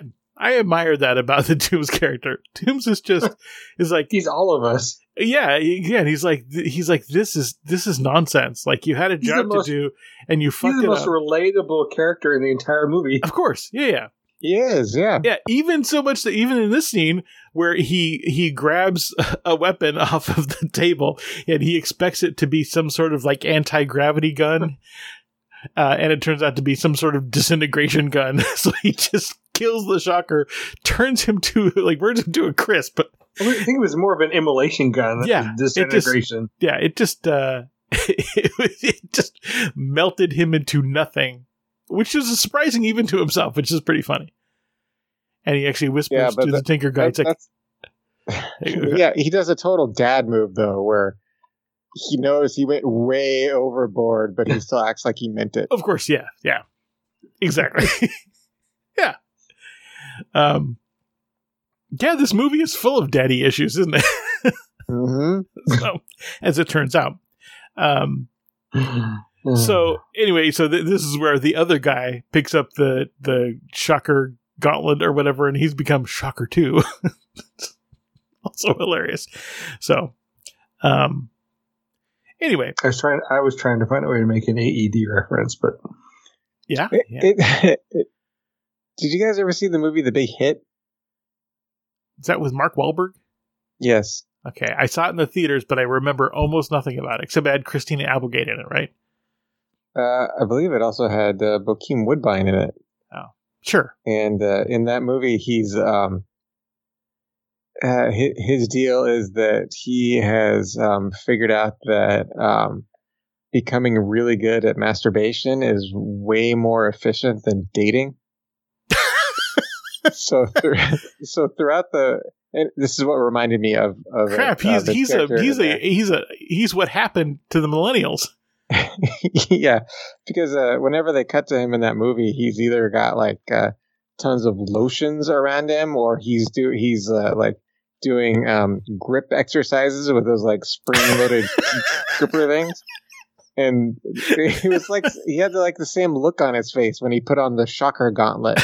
I admire that about the Tooms character. Tooms is just is like He's all of us. yeah, yeah. He's like he's like this is this is nonsense. Like you had a He's the job most- to do and you He's fucked the it most up. relatable character in the entire movie. Of course, yeah, yeah. He is, yeah. Yeah, even so much that even in this scene where he he grabs a weapon off of the table and he expects it to be some sort of like anti-gravity gun, uh, and it turns out to be some sort of disintegration gun. So he just kills the Shocker, turns him to like burns him to a crisp. I think it was more of an immolation gun. Yeah, than it just- disintegration. Yeah, it just uh, it, it just melted him into nothing, which is surprising even to himself, which is pretty funny. And he actually whispers Yeah, but to the that- Tinker guy. It's like, That's- yeah, he does a total dad move though, where he knows he went way overboard, but he still acts like he meant it. of course, yeah, yeah, exactly, yeah. Um, yeah, this movie is full of daddy issues, isn't it? Mm-hmm. So, as it turns out. Um, so anyway, so th- this is where the other guy picks up the the Shocker gauntlet or whatever, and he's become Shocker too. Also hilarious. So, um, anyway, I was trying. I was trying to find a way to make an A E D reference, but yeah, It- yeah. it- it- did you guys ever see the movie The Big Hit? Is that with Mark Wahlberg? Yes. Okay, I saw it in the theaters, but I remember almost nothing about it except it had Christina Applegate in it, right? Uh, I believe it also had uh, Bokeem Woodbine in it. Sure. And uh, in that movie, he's um, uh, his, his deal is that he has um, figured out that um, becoming really good at masturbation is way more efficient than dating. so, through, so throughout the, and this is what reminded me of. of Crap, uh, he's the he's a character he's in a there. he's a he's what happened to the millennials. Yeah, because uh, whenever they cut to him in that movie, he's either got like uh, tons of lotions around him, or he's do he's uh, like doing um, grip exercises with those like spring-loaded gripper things. And it was like he had like the same look on his face when he put on the Shocker gauntlet.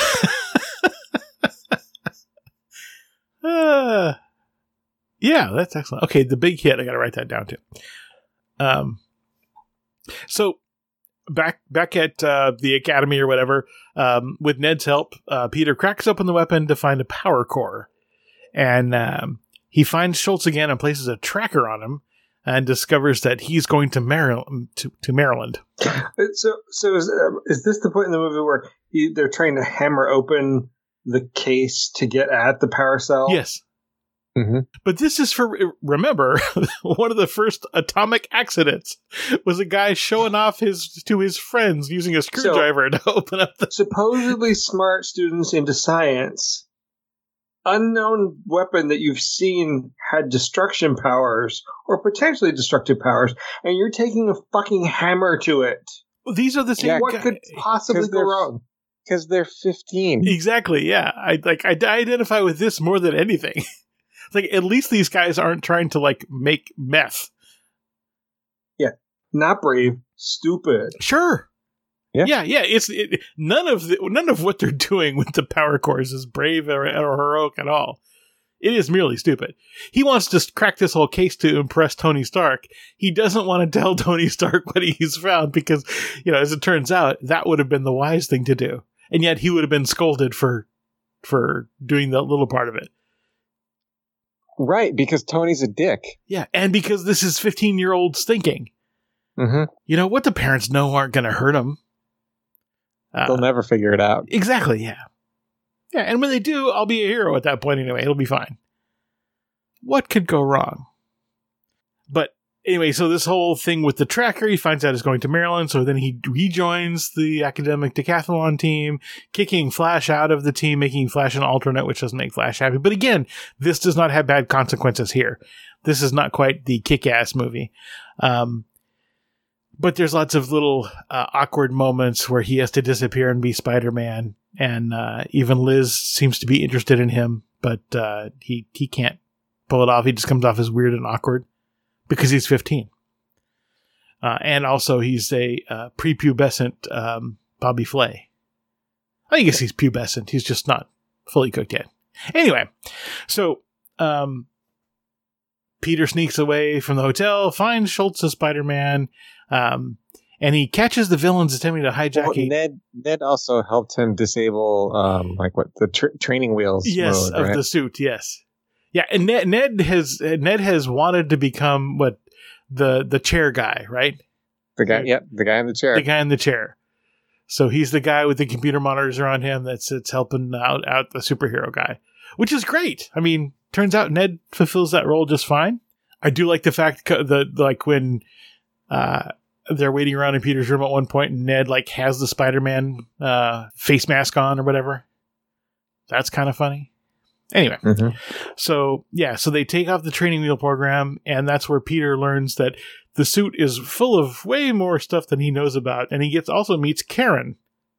Uh, yeah, that's excellent. Okay, The Big Hit. I got to write that down too. Um, so back back at uh, the academy or whatever, um, with Ned's help, uh, Peter cracks open the weapon to find a power core, and um, he finds Schultz again and places a tracker on him, and discovers that he's going to Maryland. To, to Maryland. so so is uh, is this the point in the movie where he, they're trying to hammer open the case to get at the power cell? Yes. Mm-hmm. But this is for, remember, one of the first atomic accidents was a guy showing off his to his friends using a screwdriver to open up the... Supposedly smart students into science. Unknown weapon that you've seen had destruction powers or potentially destructive powers, and you're taking a fucking hammer to it. These are the same Yeah, What guy- could possibly 'cause go they're- wrong? Because they're fifteen. Exactly, yeah. I like I, I identify with this more than anything. It's like, at least these guys aren't trying to, like, make meth. Not brave, stupid. Sure. Yeah. Yeah, yeah. It's it, none of the, none of what they're doing with the power cores is brave or, or heroic at all. It is merely stupid. He wants to crack this whole case to impress Tony Stark. He doesn't want to tell Tony Stark what he's found because, you know, as it turns out, that would have been the wise thing to do. And yet he would have been scolded for for doing that little part of it. Right, because Tony's a dick. Yeah, and because this is fifteen-year-olds thinking. Mm-hmm. You know, what the parents know aren't going to hurt them. Uh, They'll never figure it out. Exactly, yeah. Yeah, and when they do, I'll be a hero at that point anyway. It'll be fine. What could go wrong? But anyway, so this whole thing with the tracker, he finds out is going to Maryland, so then he rejoins the academic decathlon team, kicking Flash out of the team, making Flash an alternate, which doesn't make Flash happy. But again, this does not have bad consequences here. This is not quite the kick-ass movie. Um, but there's lots of little uh, awkward moments where he has to disappear and be Spider-Man. And uh, even Liz seems to be interested in him, but uh, he, he can't pull it off. He just comes off as weird and awkward because he's fifteen. Uh, and also he's a uh, prepubescent um, Bobby Flay. I guess he's pubescent. He's just not fully cooked yet. Anyway, so um, Peter sneaks away from the hotel, finds Schultz as Spider-Man, um, and he catches the villains attempting to hijack. Well, a- Ned Ned also helped him disable, um, like what the tra- training wheels. yes, mode, of right? the suit. Yes, yeah, and Ned, Ned has Ned has wanted to become what the the chair guy, right? The guy, yep, the guy in the chair. The guy in the chair. So he's the guy with the computer monitors around him that's it's helping out out the superhero guy, which is great. I mean, turns out Ned fulfills that role just fine. I do like the fact that like when uh, they're waiting around in Peter's room at one point, and Ned like has the Spider-Man uh, face mask on or whatever. That's kind of funny. Anyway, Mhm. so yeah, so they take off the training wheel program, and that's where Peter learns that the suit is full of way more stuff than he knows about, and he gets also meets Karen.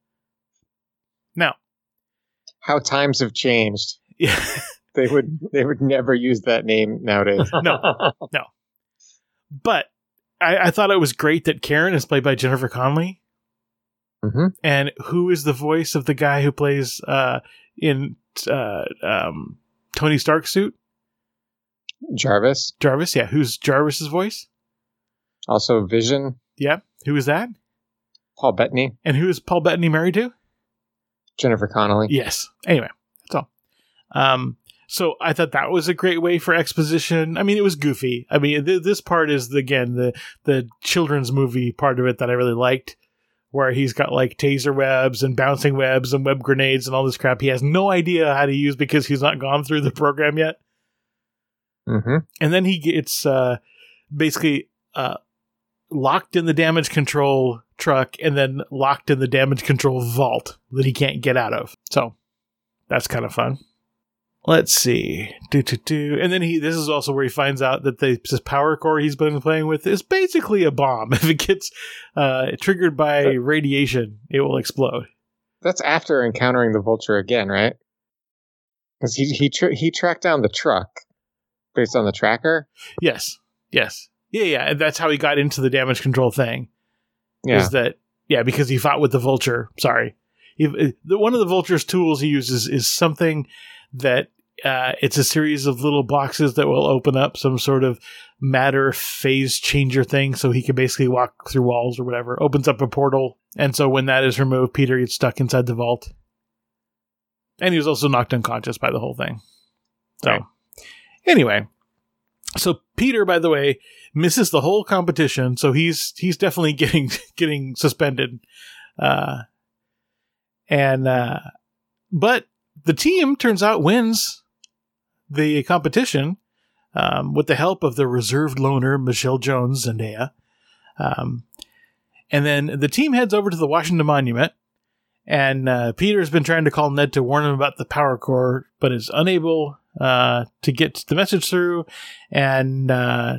Now, How times have changed. yeah, They would they would never use that name nowadays. no, no, but I, I thought it was great that Karen is played by Jennifer Connelly, hmm and who is the voice of the guy who plays uh, in uh, um, Tony Stark's suit? Jarvis, Jarvis, yeah. Who's Jarvis's voice? also Vision, Yeah, who is that? Paul Bettany, And who is Paul Bettany married to? Jennifer Connelly. Yes. Anyway, that's all. Um, so I thought that was a great way for exposition. I mean, it was goofy. I mean, th- this part is, again, the, the children's movie part of it that I really liked, where he's got like taser webs and bouncing webs and web grenades and all this crap he has no idea how to use because he's not gone through the program yet. hmm And then he gets uh, basically uh, locked in the damage control truck and then locked in the damage control vault that he can't get out of. So that's kind of fun. Let's see. Do, do, do. And then he, this is also where he finds out that the, this power core he's been playing with is basically a bomb. If it gets uh, triggered by radiation, it will explode. That's after encountering the Vulture again, right? Because he he tra- he tracked down the truck based on the tracker. Yes. Yes. Yeah, yeah. And that's how he got into the damage control thing. Yeah, Is that, yeah, because he fought with the Vulture. Sorry. He, the, one of the Vulture's tools he uses is something that uh, it's a series of little boxes that will open up some sort of matter phase changer thing, so he can basically walk through walls or whatever. Opens up a portal, and so when that is removed, Peter gets stuck inside the vault. And he was also knocked unconscious by the whole thing. So, Right. Anyway, so Peter, by the way, misses the whole competition, so he's he's definitely getting getting suspended. Uh, and uh, but the team turns out wins the competition um, with the help of the reserved loner Michelle Jones, Zendaya. Um, and then the team heads over to the Washington Monument, and uh, Peter's been trying to call Ned to warn him about the power core, but is unable uh, to get the message through. And uh,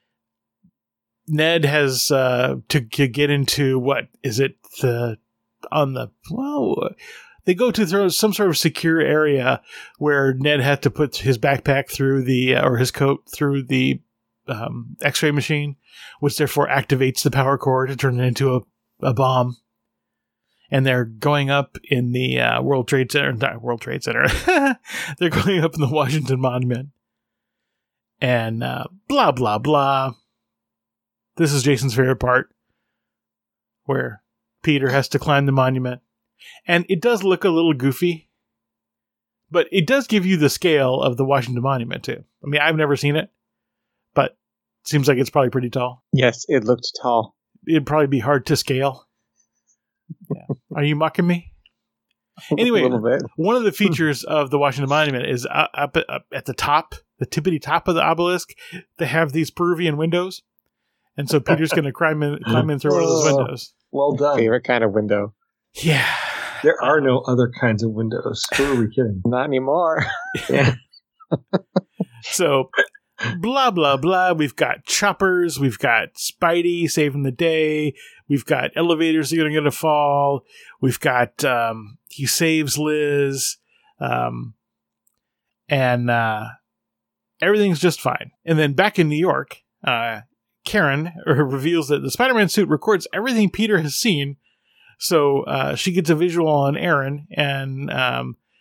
Ned has uh, to, to get into what is it the on the well. They go to throw some sort of secure area where Ned had to put his backpack through the, or his coat through the um, X-ray machine, which therefore activates the power core to turn it into a, a bomb. And they're going up in the uh, World Trade Center, not World Trade Center. They're going up in the Washington Monument. And uh, blah, blah, blah. This is Jason's favorite part, where Peter has to climb the monument. And it does look a little goofy, but it does give you the scale of the Washington Monument, too. I mean, I've never seen it, but it seems like it's probably pretty tall. yes, it looked tall. It'd probably be hard to scale. Yeah. Are you mocking me? Anyway, a little bit. one of the features of the Washington Monument is up, up, up at the top, the tippity top of the obelisk, they have these Peruvian windows. And so Peter's going to climb in, climb in through one of those windows. Well done. Favorite kind of window. Yeah. There are no other kinds of windows. Who are we kidding? Not anymore. Yeah. So, blah, blah, blah. We've got choppers. We've got Spidey saving the day. We've got elevators that are going to fall. We've got, um, he saves Liz. Um, and, uh, everything's just fine. And then back in New York, uh, Karen reveals that the Spider-Man suit records everything Peter has seen. So, uh, she gets a visual on Aaron, and, um,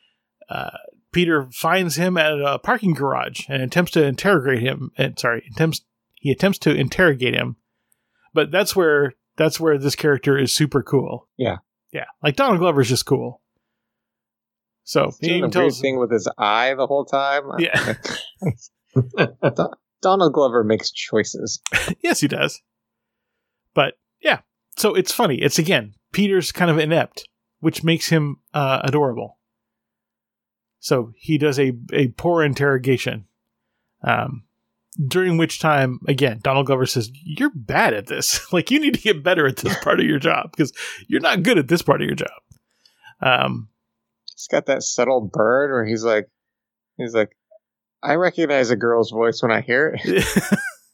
uh, Peter finds him at a parking garage and attempts to interrogate him. And sorry, attempts he attempts to interrogate him. But that's where that's where this character is super cool. Yeah, yeah. Like Donald Glover's just cool. So he even doing a tells weird thing with his eye the whole time. Yeah. Don- Donald Glover makes choices. Yes, he does. But yeah, so it's funny. It's again, Peter's kind of inept, which makes him uh, adorable. So he does a, a poor interrogation. Um, during which time, again, Donald Glover says, "You're bad at this. Like, you need to get better at this part of your job because you're not good at this part of your job." Um, he's got that subtle bird where he's like, he's like, I recognize a girl's voice when I hear it.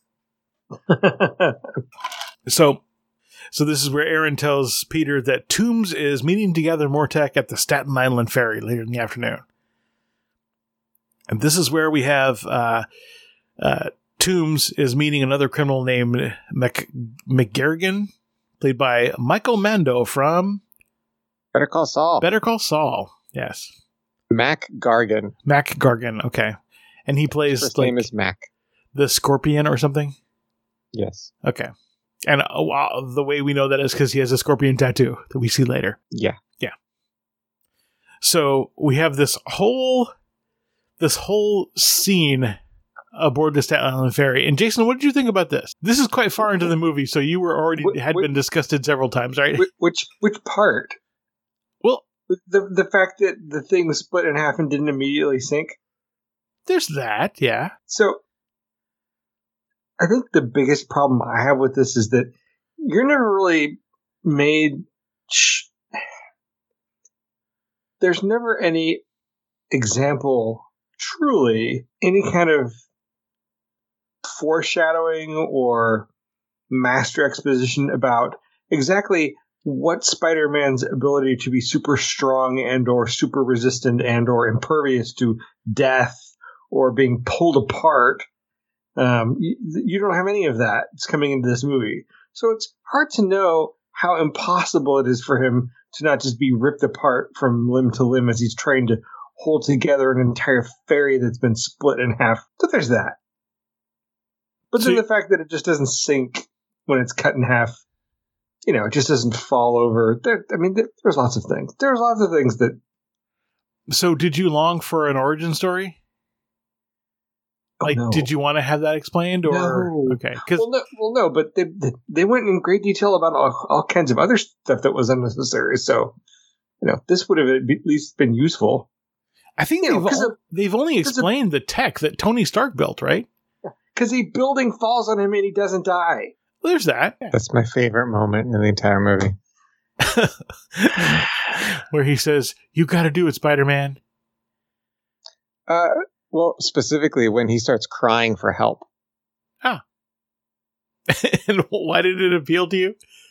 so, so this is where Aaron tells Peter that Toombs is meeting to gather more tech at the Staten Island ferry later in the afternoon. And this is where we have uh, uh, Toombs is meeting another criminal named Mc, McGarrigan, played by Michael Mando from Better Call Saul. Better Call Saul. Yes, Mac Gargan. Mac Gargan. Okay, and he plays His like name is Mac. the Scorpion or something. Yes. Okay, and uh, wow, the way we know that is because he has a scorpion tattoo that we see later. Yeah. Yeah. So we have this whole. This whole scene aboard the Staten Island ferry. And Jason, what did you think about this? This is quite far into the movie, so you were already Wh- had which, been discussed several times, right? Which which part? Well, the the fact that the thing was split in half and didn't immediately sink. there's that, yeah. So, I think the biggest problem I have with this is that you're never really made. Sh- there's never any example. Truly, any kind of foreshadowing or master exposition about exactly what Spider-Man's ability to be super strong and or super resistant and or impervious to death or being pulled apart. Um, you, you don't have any of that. It's coming into this movie. So it's hard to know how impossible it is for him to not just be ripped apart from limb to limb as he's trying to hold together an entire ferry that's been split in half. So there's that. But So then you- the fact that it just doesn't sink when it's cut in half, you know, it just doesn't fall over. There, I mean, there, there's lots of things. There's lots of things that. So did you long for an origin story? Like, oh, no. did you want to have that explained? Or No. okay, because Well, no, well, no, but they they- they went in great detail about all, all kinds of other stuff that was unnecessary. So, you know, this would have at least been useful. I think you know, they've 'cause al- of- they've only 'cause of- explained the tech that Tony Stark built, right? Because a building falls on him and he doesn't die. Well, there's that. That's my favorite moment in the entire movie. Where he says, "You got to do it, Spider-Man." Uh, well, specifically when he starts crying for help. And why did it appeal to you?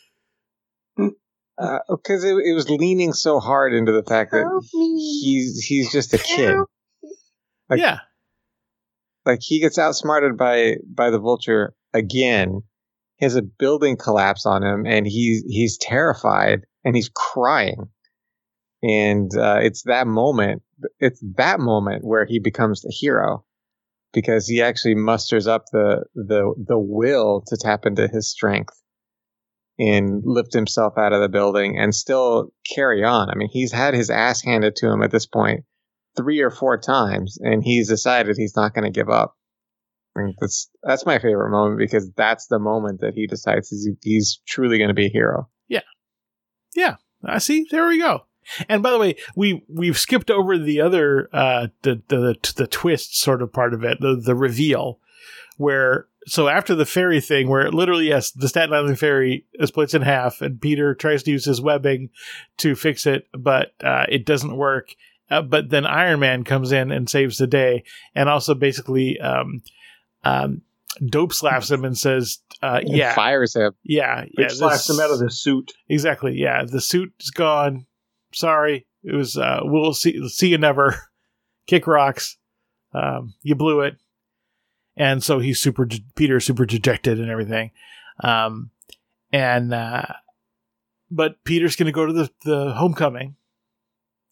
Because it, it was leaning so hard into the fact that Help me. he's he's just a kid. Help. Like- yeah. Like he gets outsmarted by by the Vulture again. He has a building collapse on him, and he's he's terrified and he's crying. And uh, it's that moment. It's that moment where he becomes the hero, because he actually musters up the the the will to tap into his strength and lift himself out of the building and still carry on. I mean, he's had his ass handed to him at this point three or four times, and he's decided he's not going to give up. And that's that's my favorite moment, because that's the moment that he decides he's, he's truly going to be a hero. Yeah. I see. There we go. And by the way, we we've skipped over the other uh, the, the the twist sort of part of it, the the reveal, where so after the ferry thing, where it literally yes, the Staten Island ferry splits in half, and Peter tries to use his webbing to fix it, but uh, it doesn't work. Uh, but then Iron Man comes in and saves the day, and also basically um, um, dope slaps him and says, uh, And "Yeah, fires him. yeah, Which yeah." slaps this- him out of the suit. Exactly. Yeah, the suit is gone. Sorry, it was. Uh, we'll see. See you never. Kick rocks. Um, you blew it. And so he's super. Peter's super dejected and everything. Um, and uh, but Peter's going to go to the the homecoming,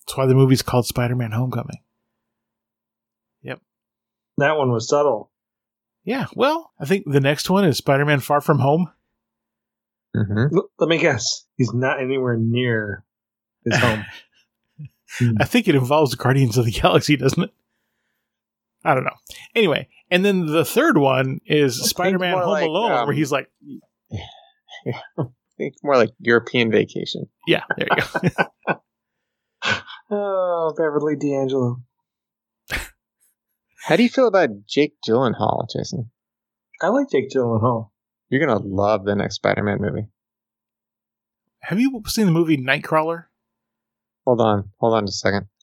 That's why the movie's called Spider-Man Homecoming. Yep. That one was subtle. Yeah, well, I think the next one is Spider-Man Far From Home. Mm-hmm. L- Let me guess. He's not anywhere near his home. I think it involves Guardians of the Galaxy, doesn't it? I don't know. Anyway, and then the third one is Think Spider-Man more Home like, Alone, um, where he's like, I think more like European Vacation. yeah, there you go. Oh, Beverly D'Angelo. How do you feel about Jake Gyllenhaal, Jason? I like Jake Gyllenhaal. You're going to love the next Spider-Man movie. Have you seen the movie Nightcrawler? Hold on. Hold on just a second.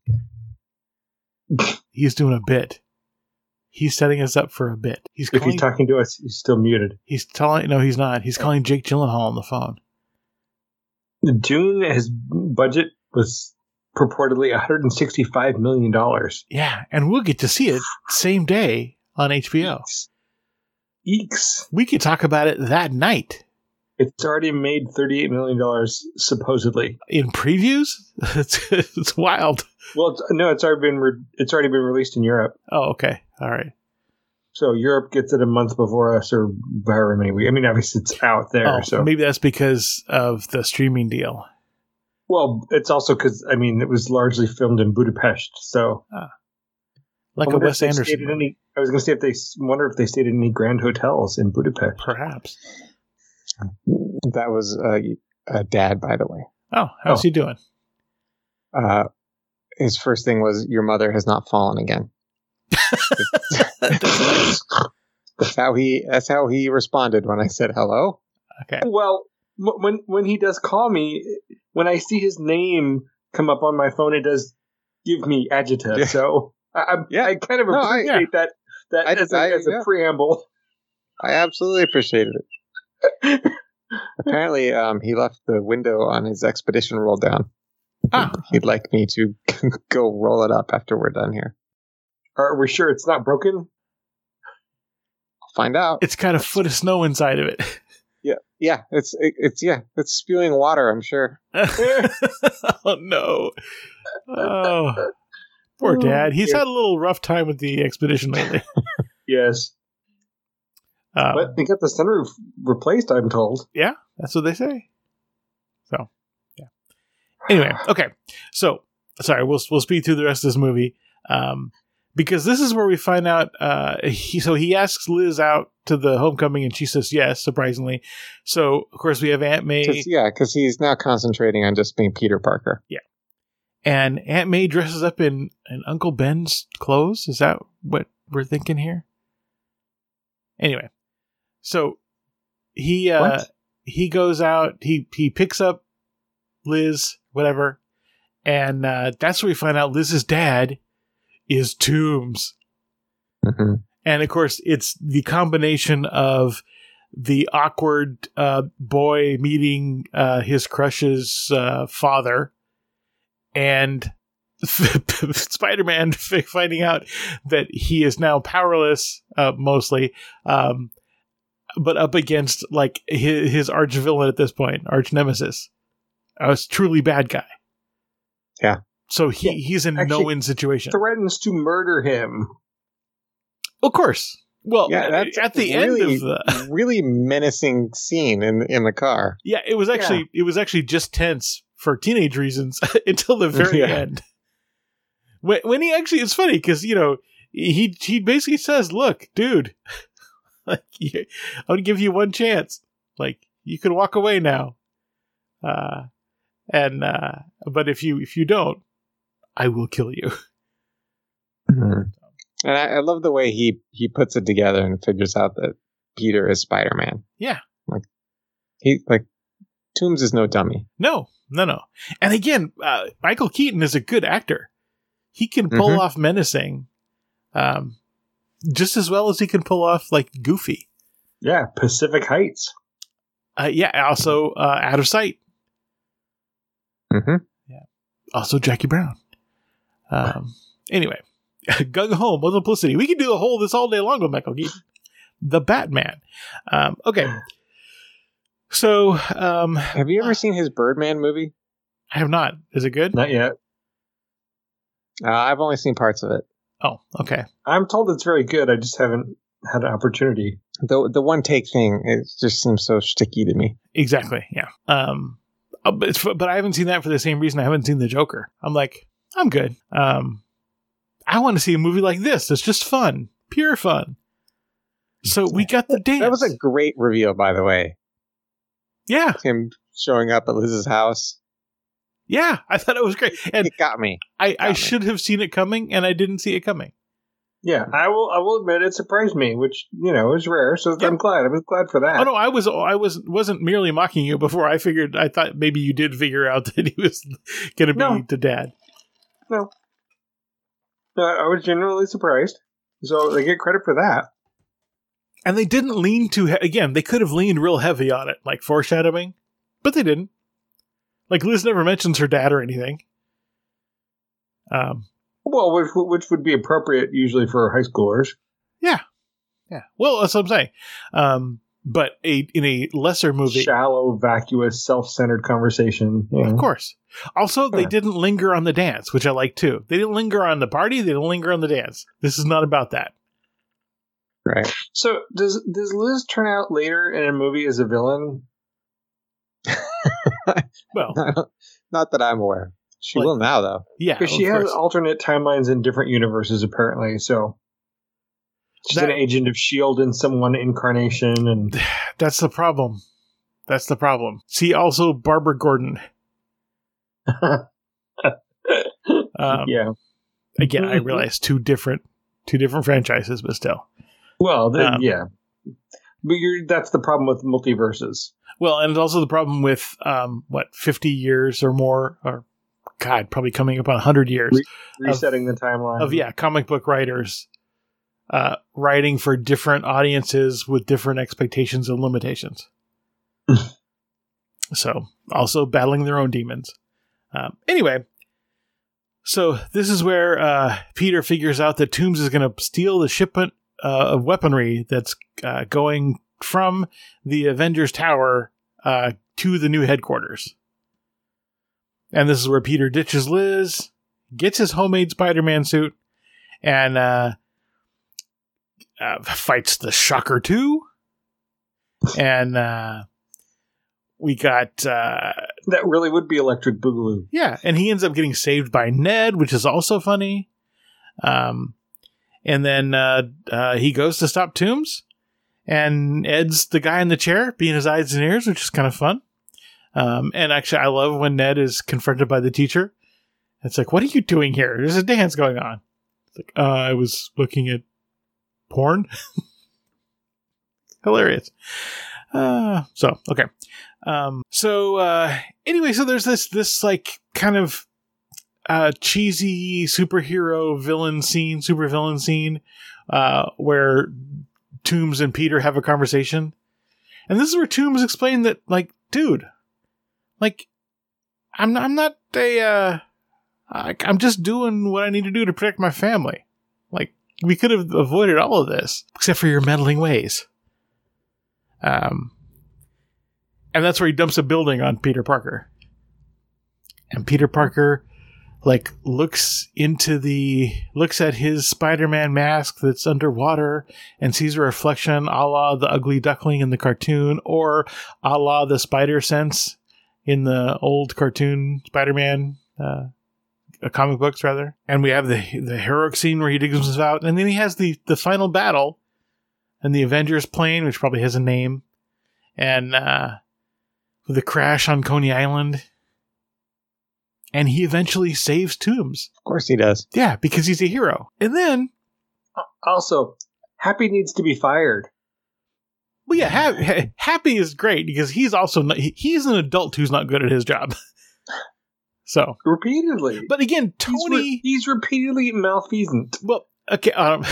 He's doing a bit. He's setting us up for a bit. He's If calling, he's talking to us, he's still muted. he's telling, no, he's not. He's calling Jake Gyllenhaal on the phone. Dune, his budget was purportedly one hundred sixty-five million dollars. Yeah, and we'll get to see it same day on H B O. Eeks. We could talk about it that night. It's already made thirty-eight million dollars, supposedly. In previews? it's, it's wild. Well, it's, no, it's already been re- it's already been released in Europe. Oh, okay. All right. So Europe gets it a month before us, or however many weeks. I mean, obviously it's out there. Oh, so maybe that's because of the streaming deal. well, it's also because I mean it was largely filmed in Budapest. So Like I a wonder Wes if they Anderson. stayed at movie. any, I was going to say if they wonder if they stayed at any grand hotels in Budapest. Perhaps. That was uh, a dad, by the way. Oh, how's Oh. he doing? Uh, his first thing was, your mother has not fallen again. That's how he. That's how he responded when I said hello. Okay. Well, w- when when he does call me, when I see his name come up on my phone, it does give me adjective. Yeah. So I, I'm- Yeah. I kind of No, I- appreciate that that I- as a, I- as a yeah. preamble. I absolutely appreciated it. Apparently, um, he left the window on his expedition rolled down. Ah. He'd like me to go roll it up after we're done here. Are we sure it's not broken? I'll find out. It's got a foot of snow inside of it. Yeah, yeah. It's it, it's yeah. It's spewing water. I'm sure. Oh, no. Oh, poor dad. He's had a little rough time with the expedition lately. Yes, Um, but they got the sunroof replaced. I'm told. Yeah, that's what they say. So, yeah. Anyway, okay. So, sorry, we'll we'll speed through the rest of this movie, um, because this is where we find out. Uh, he so he asks Liz out to the homecoming, and she says yes. Surprisingly, so of course we have Aunt May. Cause, yeah, because he's now concentrating on just being Peter Parker. And Aunt May dresses up in, in Uncle Ben's clothes. Is that what we're thinking here? Anyway, so he uh, What? he goes out. He he picks up Liz, whatever, and uh, that's where we find out Liz's dad is Toombs. Mm-hmm. And of course, it's the combination of the awkward uh, boy meeting uh, his crush's uh, father, and Spider-Man finding out that he is now powerless, uh, mostly, um, but up against like his, his arch villain at this point, arch nemesis, a truly bad guy. Yeah. So he, Yeah, he's in actually, no-win situation. Threatens to murder him. Of course. Well, Yeah, that's at the really, end of the really menacing scene in in the car. yeah, it was actually it was actually just tense for teenage reasons until the very Yeah. end. When when he actually, it's funny because you know he he basically says, "Look, dude, like I'm gonna give you one chance. Like you can walk away now, uh, and uh, but if you if you don't, I will kill you." Mm-hmm. And I, I love the way he, he puts it together and figures out that Peter is Spider-Man. Yeah. Like he like Toombs is no dummy. No, no, no. And again, uh, Michael Keaton is a good actor. He can pull Mhm. off menacing, um, just as well as he can pull off like goofy. Yeah, Pacific Heights. Uh, yeah. Also, uh, Out of Sight. Mm-hmm. Also, Jackie Brown. Um, anyway, Gung Ho, Multiplicity. We can do the whole this all day long with Michael Keaton. The Batman. Um, okay. So, um, Have you ever seen his Birdman movie? I have not. Is it good? Not yet. Uh, I've only seen parts of it. Oh, okay. I'm told it's very good. I just haven't had an opportunity. The the one take thing, it just seems so sticky to me. Exactly. Yeah. Um, uh, but it's, but I haven't seen that for the same reason I haven't seen the Joker. I'm like, I'm good. Um, I want to see a movie like this. That's just fun, pure fun. So we got the dance. That was a great reveal, by the way. Yeah. Him showing up at Liz's house. Yeah. I thought it was great. And it got me. I, got I me. should have seen it coming, and I didn't see it coming. Yeah, I will. I will admit it surprised me, which you know is rare. So Yeah. I'm glad. I'm glad for that. Oh no, I was I was wasn't merely mocking you before. I figured I thought maybe you did figure out that he was going to be No. the dad. No, no, I was genuinely surprised. So they get credit for that. And they didn't lean too he- again. They could have leaned real heavy on it, like foreshadowing, but they didn't. Like Liz never mentions her dad or anything. Um. Well, which, which would be appropriate usually for high schoolers. Yeah, yeah. Well, that's what I'm saying. Um, but a in a lesser movie, Shallow, vacuous, self-centered conversation. You know. of course. Also, they Yeah. didn't linger on the dance, which I like too. They didn't linger on the party. They didn't linger on the dance. This is not about that. Right. So does does Liz turn out later in a movie as a villain? Well, Not that I'm aware. She Like- will now, though. yeah, Because she of has course. alternate timelines in different universes, apparently. So she's That- an agent of S H I E L D in some one incarnation, and That's the problem. That's the problem. See, also Barbara Gordon. Um, yeah. Again, I realize two different, two different franchises, but still. Well, then, um, yeah. But you're, that's the problem with multiverses. Well, and it's also the problem with um, what fifty years or more, or God, probably coming up on a hundred years Re- Resetting the timeline. of yeah, comic book writers uh, writing for different audiences with different expectations and limitations. So, also battling their own demons. Um, anyway, so this is where uh, Peter figures out that Toomes is going to steal the shipment uh, of weaponry that's uh, going from the Avengers Tower uh, to the new headquarters. And this is where Peter ditches Liz, gets his homemade Spider-Man suit, and uh, uh, fights the Shocker two. And uh, we got... Uh, That really would be Electric Boogaloo. yeah, and he ends up getting saved by Ned, which is also funny. Um, and then uh, uh, he goes to stop Toomes, and Ed's the guy in the chair, being his eyes and ears, which is kind of fun. Um, and actually, I love when Ned is confronted by the teacher. It's like, what are you doing here? There's a dance going on. It's like, uh, I was looking at porn. Hilarious. Uh, so, okay. Um, so, uh, anyway, so there's this, this like kind of, uh, cheesy superhero villain scene, super villain scene, uh, where Toomes and Peter have a conversation. And this is where Toomes explained that, like, dude, like, I'm not, I'm not a, uh, I, I'm just doing what I need to do to protect my family. Like, we could have avoided all of this, except for your meddling ways. Um, and that's where he dumps a building on Peter Parker. And Peter Parker, like, looks into the, looks at his Spider-Man mask that's underwater and sees a reflection a la the ugly duckling in the cartoon, or a la the spider sense in the old cartoon Spider-Man, uh, comic books rather. And we have the the heroic scene where he digs himself out, and then he has the, the final battle and the Avengers plane, which probably has a name, and uh, the crash on Coney Island. And he eventually saves Toomes. Of course he does. Yeah, because he's a hero. And then, Also, Happy needs to be fired. well, yeah, ha- Happy is great because he's also not, he- he's an adult who's not good at his job. So, Repeatedly. but again, He's, re- Tony. he's repeatedly malfeasant. Well, okay. Um,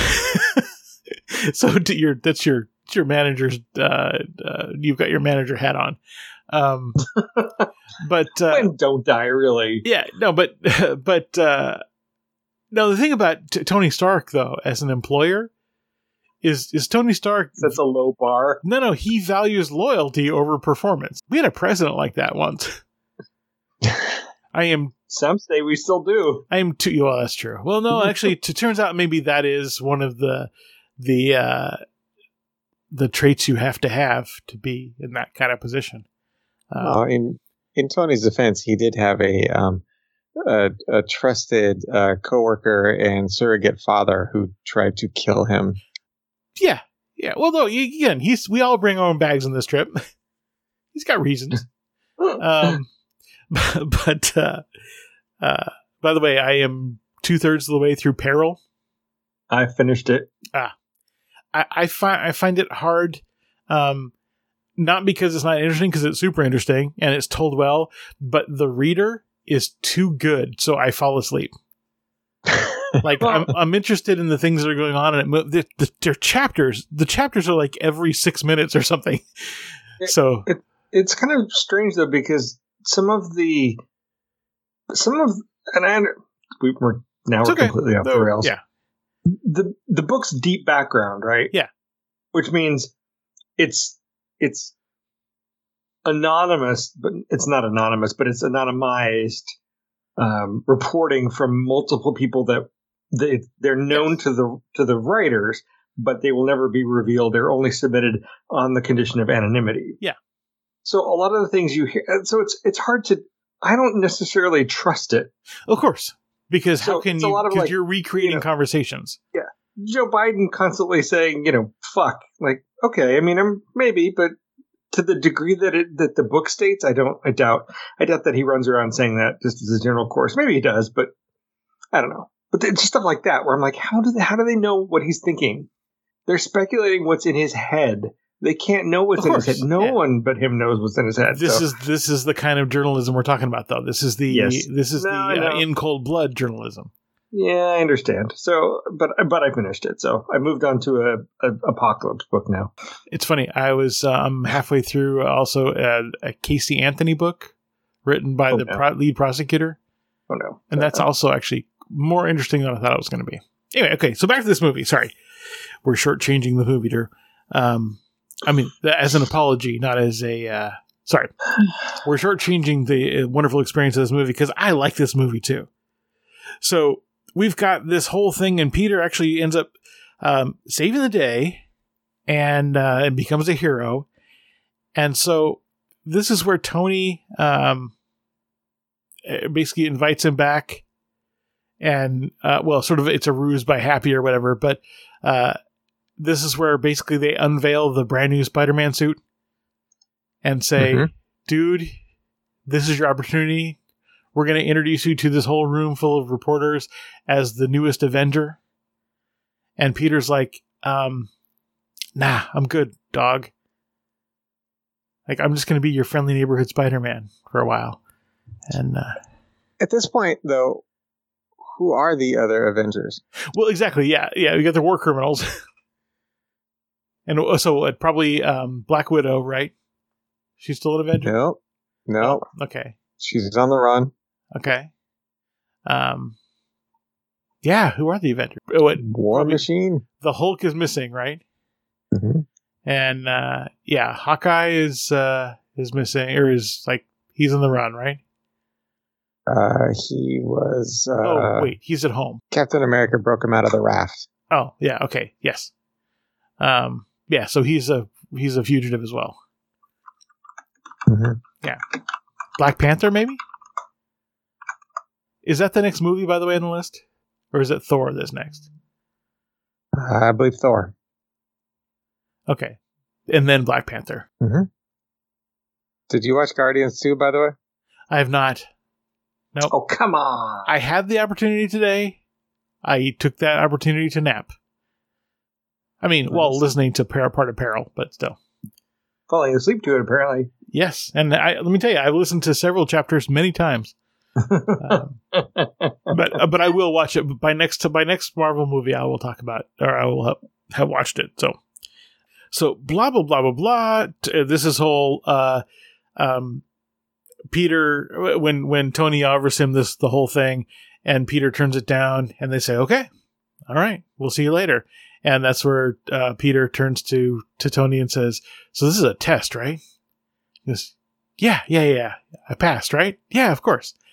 so to your that's your it's your manager's. Uh, uh, you've got your manager hat on. Um, but uh, When don't die, really. yeah, no, but but uh, no. The thing about t- Tony Stark, though, as an employer, is is Tony Stark. That's a low bar. No, no, he values loyalty over performance. We had a president like that once. I am. Some say we still do. I am too. Well, that's true. Well, no, actually, it turns out maybe that is one of the the uh, the traits you have to have to be in that kind of position. Uh, oh, in in Tony's defense, he did have a um, a, a trusted uh, coworker and surrogate father who tried to kill him. Yeah, yeah. Well, though, again, he's we all bring our own bags on this trip. He's got reasons. um, but uh, uh, by the way, I am two thirds of the way through Peril. I finished it. Ah, I, I find I find it hard. Um, not because it's not interesting, because it's super interesting and it's told well, but the reader is too good, so I fall asleep. Like I'm, I'm interested in the things that are going on, and it, the, the, their chapters. The chapters are like every six minutes or something. It, so it, it's kind of strange though, because some of the, some of, and I, we, we're now we're okay. completely off the, the rails. Yeah, the the book's deep background, right? Yeah, which means it's it's anonymous, but it's not anonymous, but it's anonymized um, reporting from multiple people that they they're known yes. to the to the writers, but they will never be revealed. They're only submitted on the condition of anonymity. Yeah. So a lot of the things you hear, so it's it's hard to. I don't necessarily trust it. Of course, because So how can it's a you? lot of, Because like, you're recreating you know, conversations. Yeah. Joe Biden constantly saying, you know, fuck. Like, okay, I mean, I'm maybe, but to the degree that it that the book states, I don't. I doubt. I doubt that he runs around saying that just as a general course. Maybe he does, but I don't know. But it's just stuff like that where I'm like, how do they, how do they know what he's thinking? They're speculating what's in his head. They can't know what's Of in course, his head. No yeah. one but him knows what's in his head. This so. is this is the kind of journalism we're talking about, though. This is the Yes. this is No, the I uh, know. in cold blood journalism. Yeah, I understand. So, but but I finished it. So I moved on to a, a apocalypse book now. It's funny. I was um, halfway through also a, a Casey Anthony book written by Oh, the no. pro- lead prosecutor, Oh no! and that's also actually more interesting than I thought it was going to be. Anyway, okay, so back to this movie. Sorry, we're shortchanging the movie there. Um, I mean, as an apology, not as a uh, sorry. We're shortchanging the uh, wonderful experience of this movie because I like this movie too. So we've got this whole thing, and Peter actually ends up um, saving the day and uh, and becomes a hero. And so this is where Tony um, basically invites him back. And, uh, well, sort of it's a ruse by Happy or whatever, but uh, this is where basically they unveil the brand new Spider-Man suit and say, Mhm. dude, this is your opportunity. We're going to introduce you to this whole room full of reporters as the newest Avenger. And Peter's like, um, nah, I'm good, dog. Like, I'm just going to be your friendly neighborhood Spider-Man for a while. And, uh, At this point, though, who are the other Avengers? well, exactly. Yeah. Yeah. We got the war criminals. And so uh, probably um, Black Widow, right? She's still an Avenger? No, no, Oh, okay. she's on the run. Okay. Um, yeah. Who are the Avengers? Oh, it, War probably- Machine. the Hulk is missing, right? hmm And uh, yeah, Hawkeye is uh, is missing, or is like he's on the run, right? Uh, he was. Uh, oh wait, he's at home. Captain America broke him out of the raft. Oh yeah, okay, yes. Um, yeah, so he's a he's a fugitive as well. Mhm. Yeah, Black Panther maybe. Is that the next movie, by the way, on the list, or is it Thor that's next? Uh, I believe Thor. Okay, and then Black Panther. Did you watch Guardians two, by the way? I have not. Nope. Oh, come on. I had the opportunity today. I took that opportunity to nap. I mean, well, Nice. listening to Par- Part of Peril, but still. Falling asleep to it, apparently. Yes, and I, let me tell you, I've listened to several chapters many times. Um, but uh, but I will watch it by next by next Marvel movie. I will talk about, or I will have, have watched it. So so blah blah blah blah blah. T- uh, This is whole. Uh, um, Peter when when Tony offers him this the whole thing, and Peter turns it down, and they say, "Okay, all right, we'll see you later." And that's where uh, Peter turns to to Tony and says, "So this is a test, right?" He goes, "Yeah, yeah, yeah. I passed, right? Yeah, of course."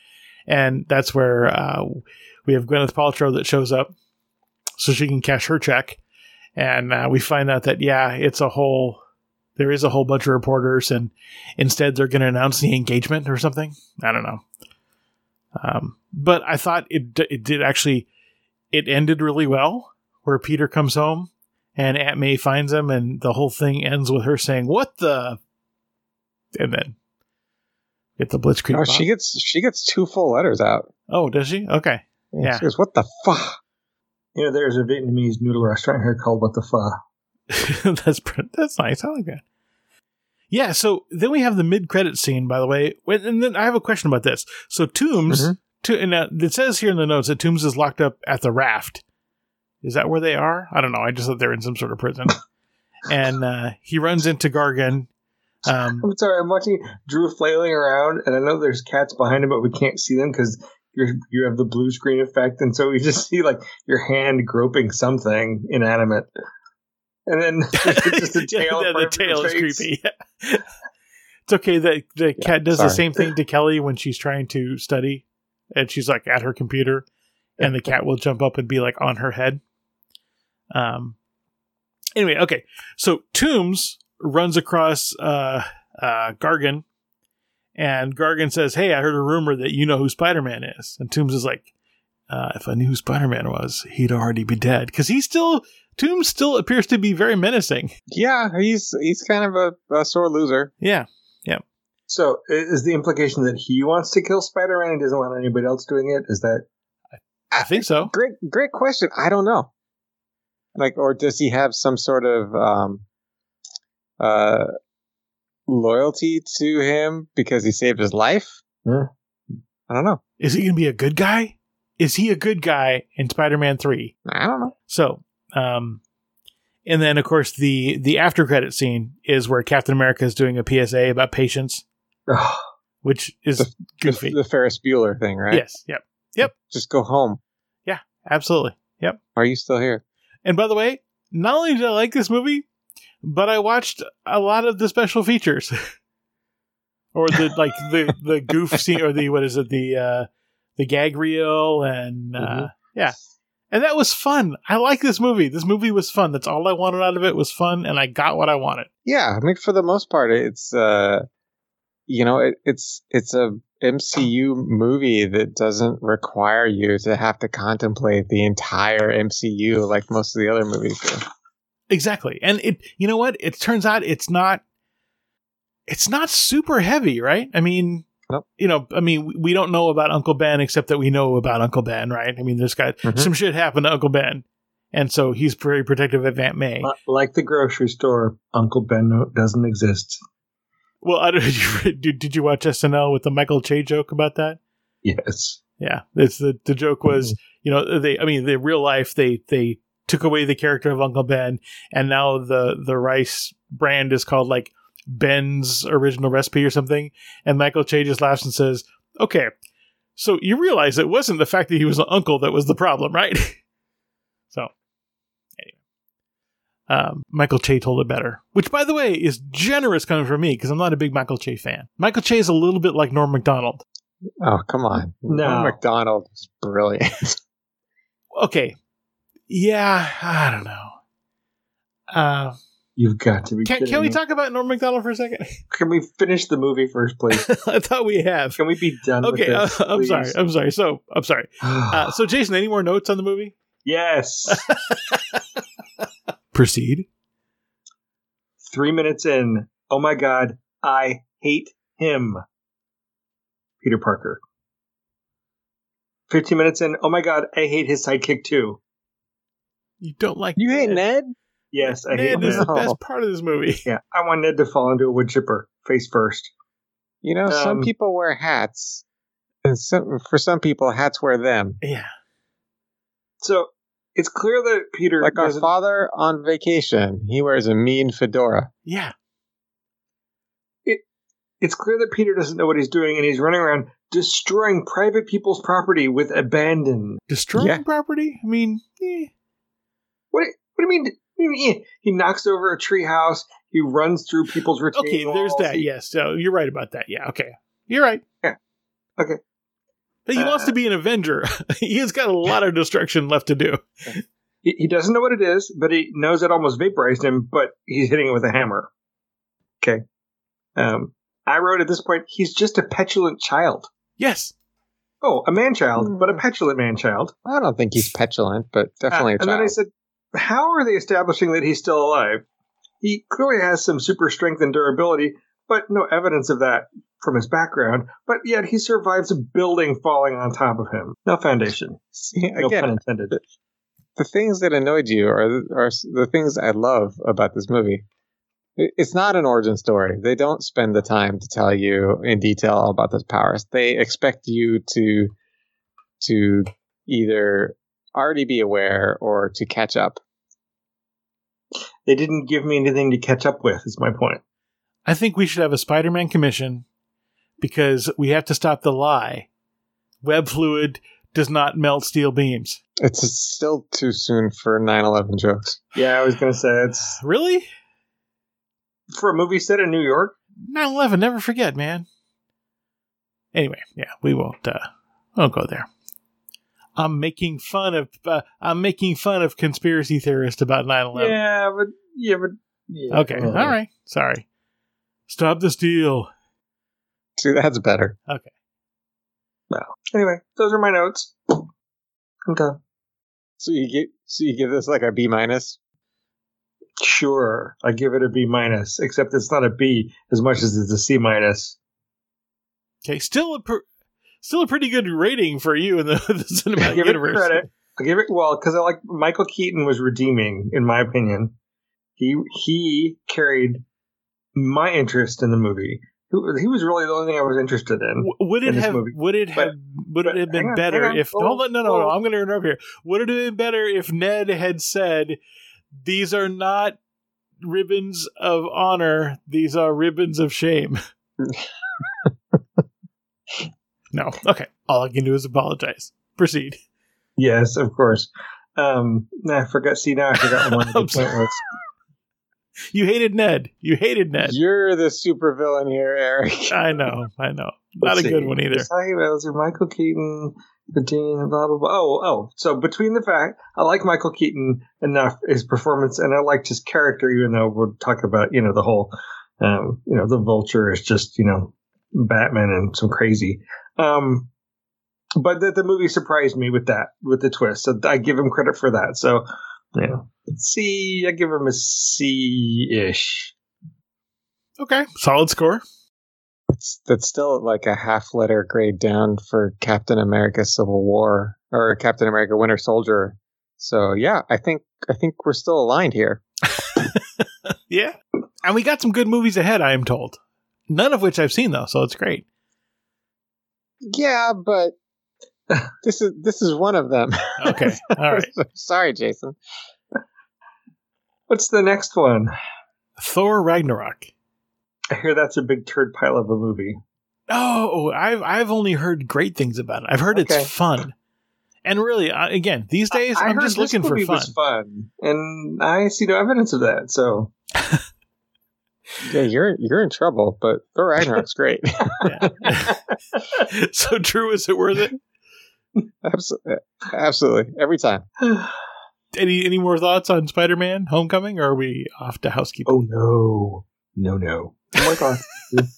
And that's where uh, we have Gwyneth Paltrow that shows up so she can cash her check. And uh, we find out that, yeah, it's a whole, there is a whole bunch of reporters, and instead they're going to announce the engagement or something. I don't know. Um, but I thought it it did actually, it ended really well, where Peter comes home and Aunt May finds him, and the whole thing ends with her saying, "What the?" And then get the Blitzkrieg. No, bomb. she gets she gets two full letters out. Oh, does she? Okay. Yeah. She goes, "What the fuck?" You know, there's a Vietnamese noodle restaurant here called What the Pho. that's that's nice. I like that. Yeah, so then we have the mid-credit scene, by the way. And then I have a question about this. So Toombs, Mm-hmm. to, and uh, it says here in the notes that Toombs is locked up at the raft. Is that where they are? I don't know. I just thought they were in some sort of prison. and uh, he runs into Gargan. Um, I'm sorry, I'm watching Drew flailing around, and I know there's cats behind him, but we can't see them because you you have the blue screen effect, and so we just see like your hand groping something inanimate. And then just the tail. yeah, the tail is creepy. It's okay that the cat does sorry. the same thing to Kelly when she's trying to study, and she's like at her computer, and the cat will jump up and be like on her head. Um. Anyway, okay. So Toombs runs across uh, uh, Gargan, and Gargan says, "Hey, I heard a rumor that you know who Spider-Man is." And Toombs is like, uh, "If I knew who Spider-Man was, he'd already be dead." Because he's still. Toombs still appears to be very menacing. Yeah, he's he's kind of a, a sore loser. Yeah, yeah. So is the implication that he wants to kill Spider-Man and doesn't want anybody else doing it? Is that? I think so. Great, great question. I don't know. Like, or does he have some sort of um, uh, loyalty to him because he saved his life? Yeah. I don't know. Is he going to be a good guy? Is he a good guy in Spider-Man three? I don't know. So, um, and then of course the the after credit scene is where Captain America is doing a P S A about patience, Ugh. which is The, goofy. the Ferris Bueller thing, right? Yes. Yep. Yep. Just go home. Yeah. Absolutely. Yep. Why are you still here? And by the way, not only did I like this movie, but I watched a lot of the special features, or the like the the goof scene, or the what is it the uh, the gag reel, and uh, Mm-hmm. yeah, and that was fun. I like this movie. This movie was fun. That's all I wanted out of it was fun, and I got what I wanted. Yeah, I mean, for the most part, it's uh, you know, it, it's it's a M C U movie that doesn't require you to have to contemplate the entire M C U like most of the other movies do. Exactly, and it you know what? It turns out it's not it's not super heavy, right? I mean. Nope. You know, I mean, we don't know about Uncle Ben except that we know about Uncle Ben, right? I mean, there's got Mhm. some shit happen to Uncle Ben, and so he's very protective of Aunt May. Like the grocery store, Uncle Ben doesn't exist. Well, I don't, did, you, did, did you watch S N L with the Michael Che joke about that? Yes. Yeah, it's the the joke was, Mm-hmm. you know, they, I mean, the real life they they took away the character of Uncle Ben, and now the the rice brand is called like Ben's Original Recipe or something, and Michael Che just laughs and says, "Okay, so you realize it wasn't the fact that he was an uncle that was the problem, right?" So, anyway, um, Michael Che told it better, which, by the way, is generous coming from me because I'm not a big Michael Che fan. Michael Che is a little bit like Norm Macdonald. Oh, come on. No. Norm Macdonald is brilliant. Okay, yeah, I don't know. Uh, You've got to be can kidding can we me. talk about Norm Macdonald for a second? Can we finish the movie first, please? I thought we have. Can we be done Okay, uh, with this, I'm please? sorry. I'm sorry. So I'm sorry. Uh, so Jason, any more notes on the movie? Yes. Proceed. Three minutes in. Oh my God, I hate him. Peter Parker. Fifteen minutes in. Oh my God, I hate his sidekick too. You don't like You hate Ned? Yes, I Ned hate is Ned. the best part of this movie. Yeah, I want Ned to fall into a wood chipper face first. You know, some Um, people wear hats. And some, for some people, hats wear them. Yeah. So it's clear that Peter Like our doesn't- father on vacation, he wears a mean fedora. Yeah. It's clear that Peter doesn't know what he's doing, and he's running around destroying private people's property with abandon. Destroying Yeah. property? I mean, eh. What? do- What do you mean? What do you mean? He knocks over a treehouse. He runs through people's retaining Okay, there's walls. that. He- Yes. So you're right about that. Yeah. Okay. You're right. Okay. But he Uh, wants to be an Avenger. He has got a lot of destruction left to do. He, he doesn't know what it is, but he knows it almost vaporized him, but he's hitting it with a hammer. Okay. Um, I wrote at this point, he's just a petulant child. Yes. Oh, a man-child, but a petulant man-child. I don't think he's petulant, but definitely Uh, a and child. then I said, how are they establishing that he's still alive? He clearly has some super strength and durability, but no evidence of that from his background. But yet he survives a building falling on top of him. No foundation. See, No again, pun intended. the things that annoyed you are, are the things I love about this movie. It- It's not an origin story. They don't spend the time to tell you in detail all about those powers. They expect you to to either already be aware or to catch up. They didn't give me anything to catch up with, is my point. I think we should have a Spider-Man commission because we have to stop the lie. Web fluid does not melt steel beams. It's still too soon for nine eleven jokes. Yeah, I was going to say, it's Really? for a movie set in New York. nine eleven, never forget, man. Anyway, yeah, we won't, uh, won't go there. I'm making fun of, uh, I'm making fun of conspiracy theorists about nine eleven. Yeah, but, yeah, but, yeah. Okay, all right, sorry. Stop the steal. See, that's better. Okay. Well, anyway, those are my notes. I'm done. So you give so you give this like a B minus. Sure, I give it a B minus, except it's not a B as much as it's a C minus. Okay, still a per- still a pretty good rating for you in the, the cinematic Give it universe. credit. I give it well because I like Michael Keaton was redeeming, in my opinion. He he carried my interest in the movie. He, he was really the only thing I was interested in. W- Would it in this have? movie. Would it have? But- would it but have been hang on, better hang on. if? Oh, hold on, no, no, no. oh. I'm going to interrupt here. Would it have been better if Ned had said, "These are not ribbons of honor; these are ribbons of shame"? No. Okay. All I can do is apologize. Proceed. Yes, of course. Um, nah, I forgot. See, now I forgot what my I'm point sorry. was. You hated Ned. You hated Ned. You're the supervillain here, Eric. I know. I know. Not Let's a see. good one either. Sorry, Bowser, Michael Keaton, Dean, blah blah blah. Oh, oh. So between the fact I like Michael Keaton enough, his performance, and I liked his character, even though we'll talk about you know the whole, um, you know, the Vulture is just you know Batman and some crazy. Um, but the, the movie surprised me with that, with the twist. So I give him credit for that. So yeah, C. I give him a C ish. Okay. Solid score. That's, that's still like a half letter grade down for Captain America Civil War or Captain America Winter Soldier. So yeah, I think I think we're still aligned here. Yeah. And we got some good movies ahead, I am told. None of which I've seen, though, so it's great. Yeah, but this is this is one of them. Okay. All right. Sorry, Jason. What's the next one? Thor Ragnarok. I hear that's a big turd pile of a movie. Oh, I've I've only heard great things about it. I've heard Okay. it's fun. And really, uh, again, these days, I I'm heard just this looking for movie fun. was fun, and I see no evidence of that. So Yeah, you're you're in trouble, but Thor Ragnarok's great. Yeah. So, Drew, is it worth it? Absolutely, absolutely, every time. Any any more thoughts on Spider-Man Homecoming, or are we off to housekeeping? oh no, no, no! Oh my god!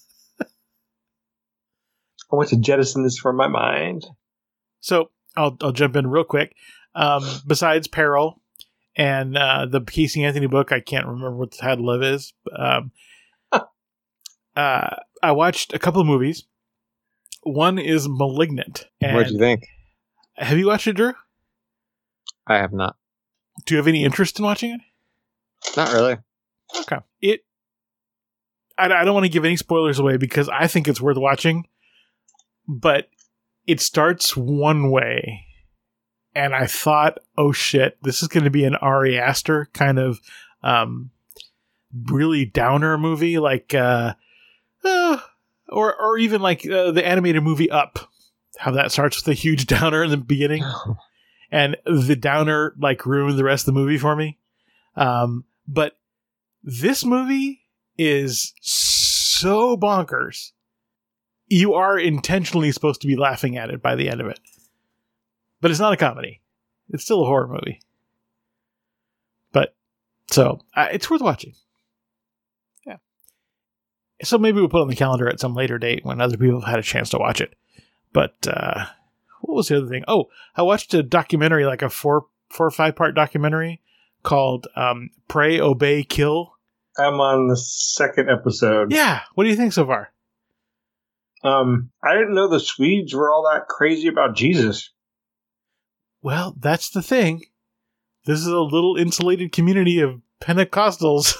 I want to jettison this from my mind. So I'll I'll jump in real quick. Um, besides Peril and uh, the Casey Anthony book, I can't remember what the title of it is. Um, uh, I watched a couple of movies. One is Malignant. And What'd you think? Have you watched it, Drew? I have not. Do you have any interest in watching it? Not really. Okay. It. I, I don't want to give any spoilers away because I think it's worth watching, but it starts one way, and I thought, oh shit, this is going to be an Ari Aster kind of um, really downer movie, like, uh, uh, or or even like uh, the animated movie Up, how that starts with a huge downer in the beginning, and the downer like ruined the rest of the movie for me. Um, but this movie is so bonkers. you are intentionally supposed to be laughing at it by the end of it. But it's not a comedy. It's still a horror movie. But, so, uh, it's worth watching. Yeah. So maybe we'll put it on the calendar at some later date when other people have had a chance to watch it. But, uh, what was the other thing? Oh, I watched a documentary, like a four, four or five part documentary called um, Pray, Obey, Kill. I'm on the second episode. Yeah. What do you think so far? Um, I didn't know the Swedes were all that crazy about Jesus. Well, that's the thing. This is a little insulated community of Pentecostals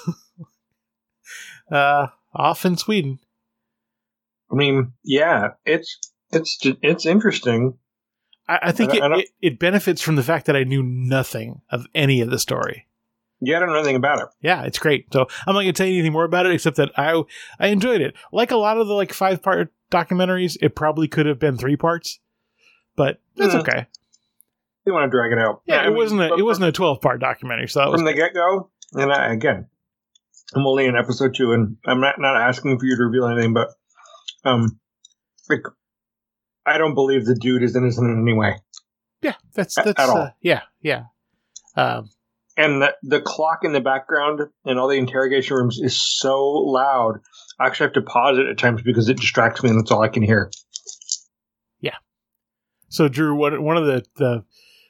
uh, off in Sweden. I mean, yeah, it's it's it's interesting. I, I think I, it, I it, it benefits from the fact that I knew nothing of any of the story. Yeah, I don't know anything about it. Yeah, it's great. So I'm not going to tell you anything more about it, except that I I enjoyed it. Like a lot of the like five part documentaries, it probably could have been three parts, but that's mm. okay. You want to drag it out? Yeah, yeah it I mean, wasn't a it from, wasn't a twelve part documentary. So that was from the get go. And I, again, I'm only in episode two, and I'm not not asking for you to reveal anything, but um, like, I don't believe the dude is innocent in any way. Yeah, that's that's at, at all. Uh, yeah, yeah. Um, and the, the clock in the background and all the interrogation rooms is so loud. I actually have to pause it at times because it distracts me, and that's all I can hear. Yeah. So, Drew, what one of the the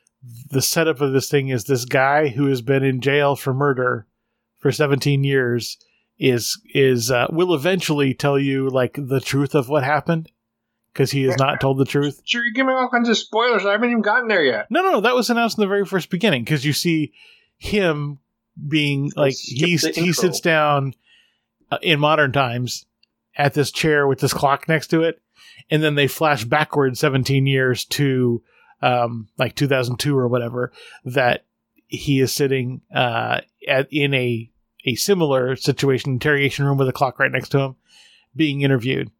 the setup of this thing is this guy who has been in jail for murder for seventeen years is is uh, will eventually tell you like the truth of what happened because he has not told the truth. Sure, you're giving all kinds of spoilers. I haven't even gotten there yet. No, no, no. That was announced in the very first beginning because you see him being like he he sits down uh, in modern times at this chair with this clock next to it, and then they flash backwards seventeen years to um, like two thousand two or whatever that he is sitting uh, at in a a similar situation, interrogation room with a clock right next to him, being interviewed.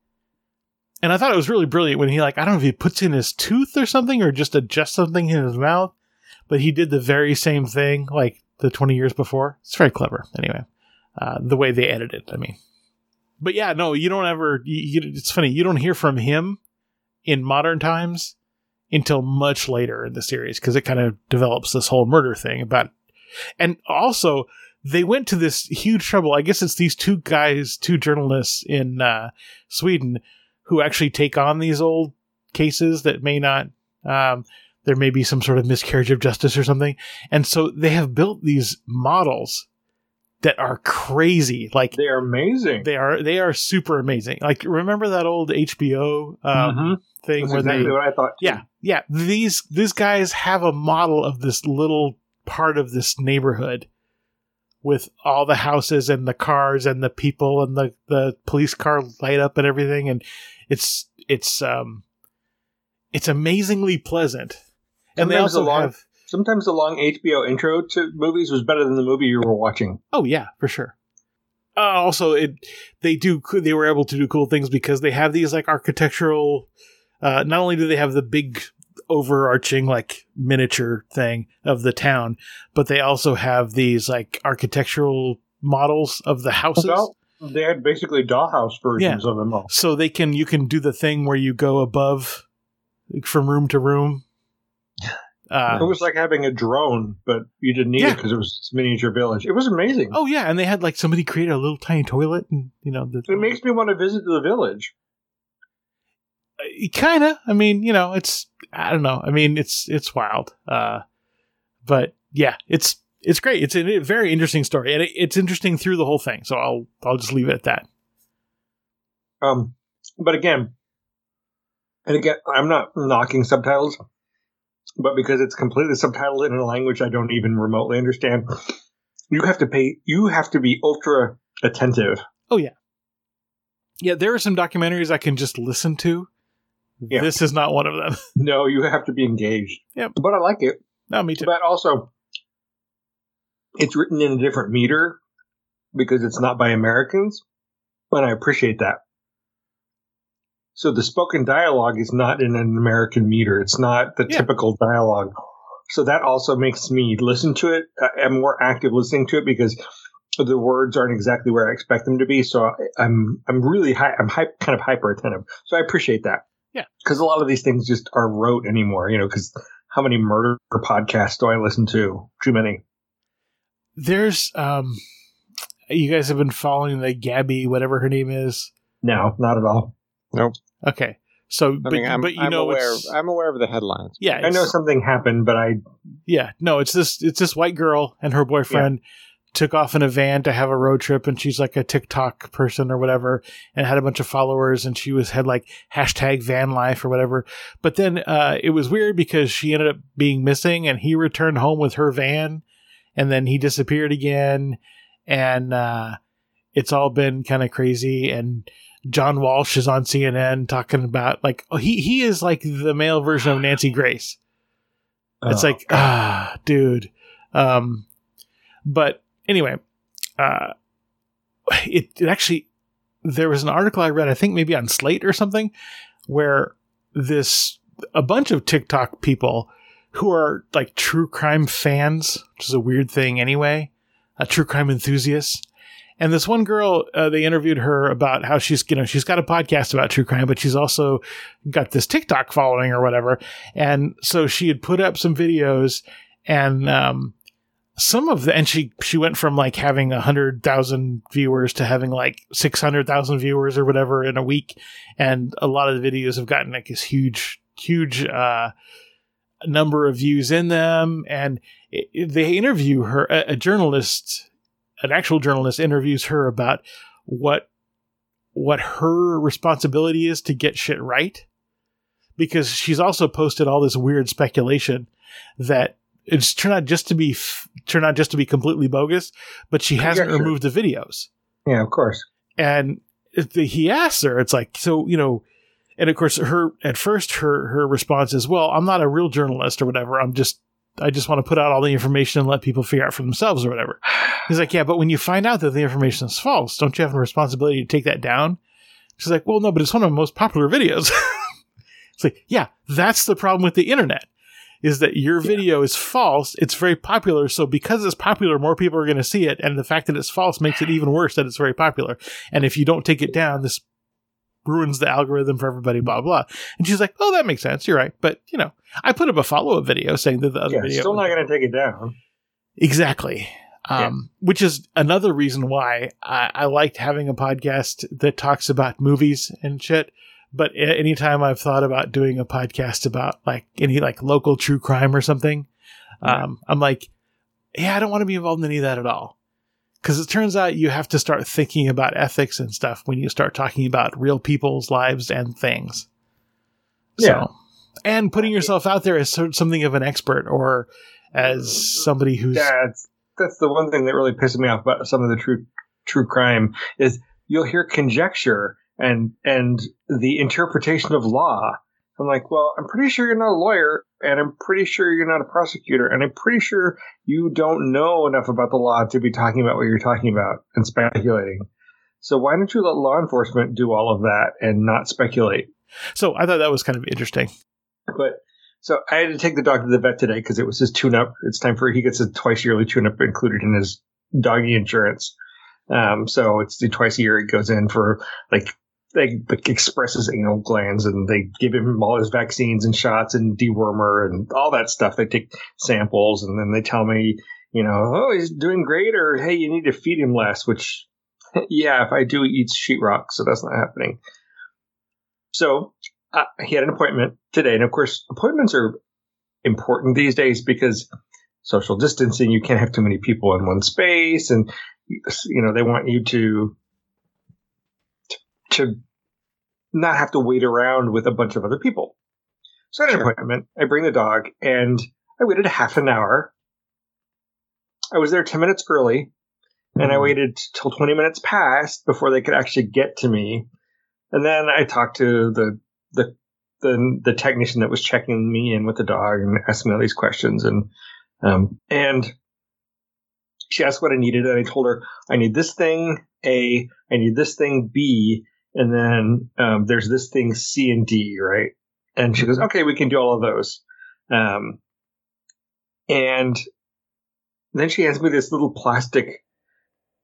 And I thought it was really brilliant when he, like, I don't know if he puts in his tooth or something or just adjusts something in his mouth, but he did the very same thing, like, the twenty years before. It's very clever, anyway. Uh, the way they edited it, I mean. But yeah, no, you don't ever, you, you, it's funny, you don't hear from him in modern times until much later in the series, because it kind of develops this whole murder thing about, and also, they went to this huge trouble. I guess it's these two guys, two journalists in uh, Sweden, who actually take on these old cases that may not, um, there may be some sort of miscarriage of justice or something. And so they have built these models that are crazy. Like they are amazing. They are, they are super amazing. Like, remember that old H B O um, mm-hmm. thing That's where exactly they, what I thought too. yeah, yeah. These, these guys have a model of this little part of this neighborhood with all the houses and the cars and the people and the, the police car light up and everything. And it's, it's, um, it's amazingly pleasant. And sometimes they also the long, have, sometimes the long H B O intro to movies was better than the movie you were watching. Oh yeah, for sure. Uh, also it, they do, they were able to do cool things because they have these like architectural, uh, not only do they have the big overarching like miniature thing of the town, but they also have these like architectural models of the houses. Well, they had basically dollhouse versions yeah. of them all. So they can, you can do the thing where you go above like, from room to room. Uh, it was like having a drone, but you didn't need yeah. it because it was this miniature village. It was amazing. Oh yeah, and they had like somebody create a little tiny toilet, and you know, the, it makes me want to visit the village. Kind of. I mean, you know, it's, I don't know. I mean, it's, it's wild. Uh, but yeah, it's, it's great. It's a very interesting story, and it, it's interesting through the whole thing. So I'll, I'll just leave it at that. Um, but again, and again, I'm not knocking subtitles, but because it's completely subtitled in a language I don't even remotely understand, you have to pay, you have to be ultra attentive. Oh yeah. Yeah. There are some documentaries I can just listen to. Yeah. This is not one of them. No, you have to be engaged. Yep. But I like it. No, me too. But also, it's written in a different meter because it's not by Americans, and I appreciate that. So the spoken dialogue is not in an American meter. It's not the yeah. typical dialogue. So that also makes me listen to it. I'm more active listening to it because the words aren't exactly where I expect them to be. So I'm I'm really hi- I'm hy- kind of hyper attentive. So I appreciate that. Yeah, because a lot of these things just are rote anymore. You know, because how many murder podcasts do I listen to? Too many. There's um, you guys have been following the Gabby, whatever her name is. No, not at all. Nope. Okay. So, I but, mean, I'm, but you I'm know, aware. it's, I'm aware of the headlines. Yeah, I know something happened, but I. Yeah, no, it's this. It's this white girl and her boyfriend yeah. took off in a van to have a road trip, and she's like a TikTok person or whatever, and had a bunch of followers, and she was had like hashtag van life or whatever. But then uh, it was weird because she ended up being missing, and he returned home with her van, and then he disappeared again, and uh, it's all been kind of crazy. And John Walsh is on C N N talking about like, oh, he he is like the male version of Nancy Grace. It's oh, like, God. ah, dude. Um, but anyway, uh, it, it actually, there was an article I read, I think maybe on Slate or something, where this, a bunch of TikTok people who are like true crime fans, which is a weird thing anyway, a true crime enthusiasts. And this one girl, uh, they interviewed her about how she's, you know, she's got a podcast about true crime, but she's also got this TikTok following or whatever. And so she had put up some videos, and um, some of the, and she, she went from like having a hundred thousand viewers to having like six hundred thousand viewers or whatever in a week. And a lot of the videos have gotten like this huge, huge uh, number of views in them. And it, it, they interview her, a, a journalist. An actual journalist interviews her about what what her responsibility is to get shit right, because she's also posted all this weird speculation that it's turned out just to be turned out just to be completely bogus, but she hasn't removed the videos. Yeah, of course. And the, he asks her, it's like, so you know, and of course, her at first her her response is, well, I'm not a real journalist or whatever. I'm just I just want to put out all the information and let people figure out for themselves or whatever. He's like, yeah, but when you find out that the information is false, don't you have a responsibility to take that down? She's like, well, no, but it's one of the most popular videos. It's like, yeah, that's the problem with the internet, is that your video yeah. is false. It's very popular. So because it's popular, more people are going to see it. And the fact that it's false makes it even worse that it's very popular. And if you don't take it down, this ruins the algorithm for everybody, blah, blah. And she's like, oh, that makes sense. You're right. But, you know, I put up a follow-up video saying that the other yeah, video... still not going to take it down. Exactly. Um, yeah. Which is another reason why I, I liked having a podcast that talks about movies and shit. But anytime I've thought about doing a podcast about like any like local true crime or something, yeah. um, I'm like, yeah, I don't want to be involved in any of that at all. Because it turns out you have to start thinking about ethics and stuff when you start talking about real people's lives and things. Yeah. So, and putting yourself out there as sort of something of an expert or as somebody who's... Yeah, that's, that's the one thing that really pisses me off about some of the true true crime is you'll hear conjecture and and the interpretation of law. I'm like, well, I'm pretty sure you're not a lawyer, and I'm pretty sure you're not a prosecutor, and I'm pretty sure you don't know enough about the law to be talking about what you're talking about and speculating. So why don't you let law enforcement do all of that and not speculate? So I thought that was kind of interesting. But so I had to take the dog to the vet today because it was his tune-up. It's time for he gets a twice yearly tune-up included in his doggy insurance. Um, so it's the twice a year he goes in for like. They express his anal glands, and they give him all his vaccines and shots and dewormer and all that stuff. They take samples, and then they tell me, you know, oh, he's doing great, or hey, you need to feed him less, which, yeah, if I do, he eats sheetrock, so that's not happening. So uh, he had an appointment today, and of course, appointments are important these days because social distancing, you can't have too many people in one space, and, you know, they want you to to not have to wait around with a bunch of other people. So I had an sure. appointment. I bring the dog, and I waited a half an hour. I was there ten minutes early, and I waited till twenty minutes passed before they could actually get to me. And then I talked to the the the, the technician that was checking me in with the dog and asking me all these questions. And um, and she asked what I needed, and I told her, I need this thing, A, I need this thing, B, and then um, there's this thing, C and D, right? And she goes, okay, we can do all of those. Um, and then she hands me this little plastic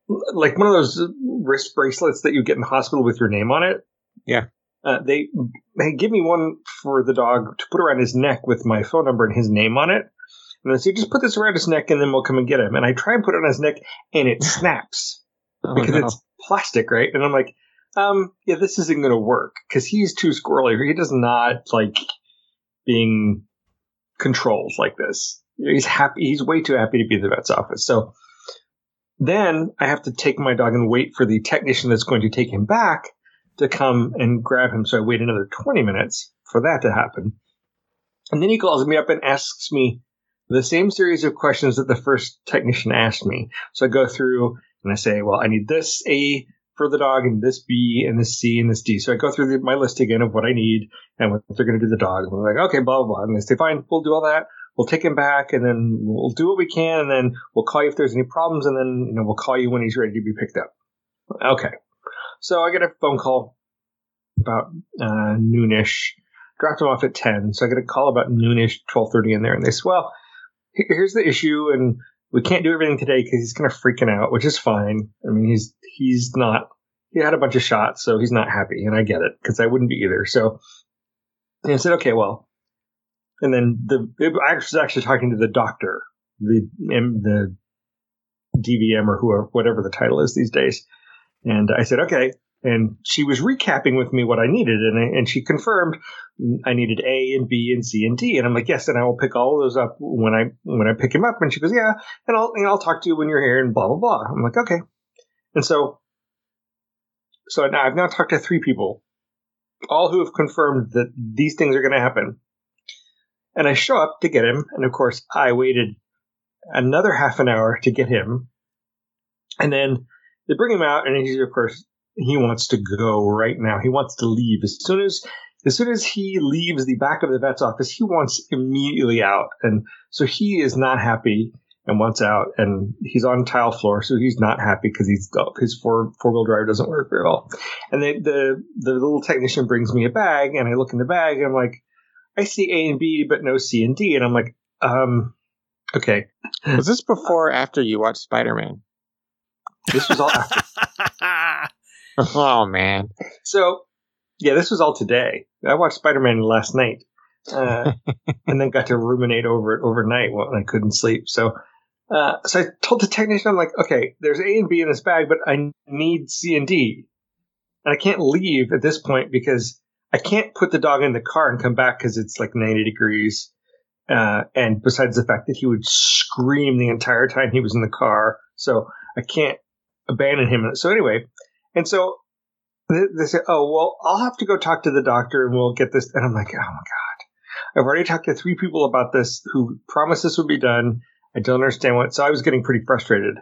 like one of those wrist bracelets that you get in the hospital with your name on it. Yeah. Uh, they they give me one for the dog to put around his neck with my phone number and his name on it. And they say, just put this around his neck and then we'll come and get him. And I try and put it on his neck and it snaps Oh, because no. it's plastic, right? And I'm like, um, yeah, this isn't going to work because he's too squirrely. He does not like being controlled like this. He's happy. He's way too happy to be at the vet's office. So then I have to take my dog and wait for the technician that's going to take him back to come and grab him. So I wait another twenty minutes for that to happen. And then he calls me up and asks me the same series of questions that the first technician asked me. So I go through and I say, well, I need this A for the dog and this B and this C and this D. So I go through the, my list again of what I need and what they're going to do to the dog. And we're like, okay, blah, blah, blah. And they say, fine, we'll do all that. We'll take him back and then we'll do what we can. And then we'll call you if there's any problems. And then, you know, we'll call you when he's ready to be picked up. Okay. So I get a phone call about uh, noonish. Dropped him off at ten. So I get a call about noonish, twelve thirty in there. And they say, well, here's the issue. And we can't do everything today because he's kind of freaking out, which is fine. I mean, he's he's not, he had a bunch of shots, so he's not happy. And I get it because I wouldn't be either. So and I said, okay, well. And then the I was actually talking to the doctor, the the D V M or whoever, whatever the title is these days. And I said, okay. And she was recapping with me what I needed. And, I, and she confirmed I needed A and B and C and D. And I'm like, yes, and I will pick all of those up when I when I pick him up. And she goes, yeah, and I'll and I'll talk to you when you're here and blah, blah, blah. I'm like, okay. And so, so now I've now talked to three people, all who have confirmed that these things are going to happen. And I show up to get him. And of course, I waited another half an hour to get him. And then they bring him out. And he's, of course, he wants to go right now. He wants to leave. As soon as as soon as he leaves the back of the vet's office, he wants immediately out. And so he is not happy and wants out. And he's on tile floor, so he's not happy because he's his four four wheel drive doesn't work very well. And they, the the little technician brings me a bag, and I look in the bag, and I'm like, I see A and B, but no C and D. And I'm like, um, okay. Was this before or after you watched Spider-Man? This was all after. Oh, man. So, yeah, this was all today. I watched Spider-Man last night uh, and then got to ruminate over it overnight when I couldn't sleep. So, uh, so I told the technician, I'm like, okay, there's A and B in this bag, but I need C and D. And I can't leave at this point because I can't put the dog in the car and come back because it's like ninety degrees. Uh, and besides the fact that he would scream the entire time he was in the car. So I can't abandon him. So anyway... And so they say, oh, well, I'll have to go talk to the doctor and we'll get this. And I'm like, oh, my God. I've already talked to three people about this who promised this would be done. I don't understand what. So I was getting pretty frustrated.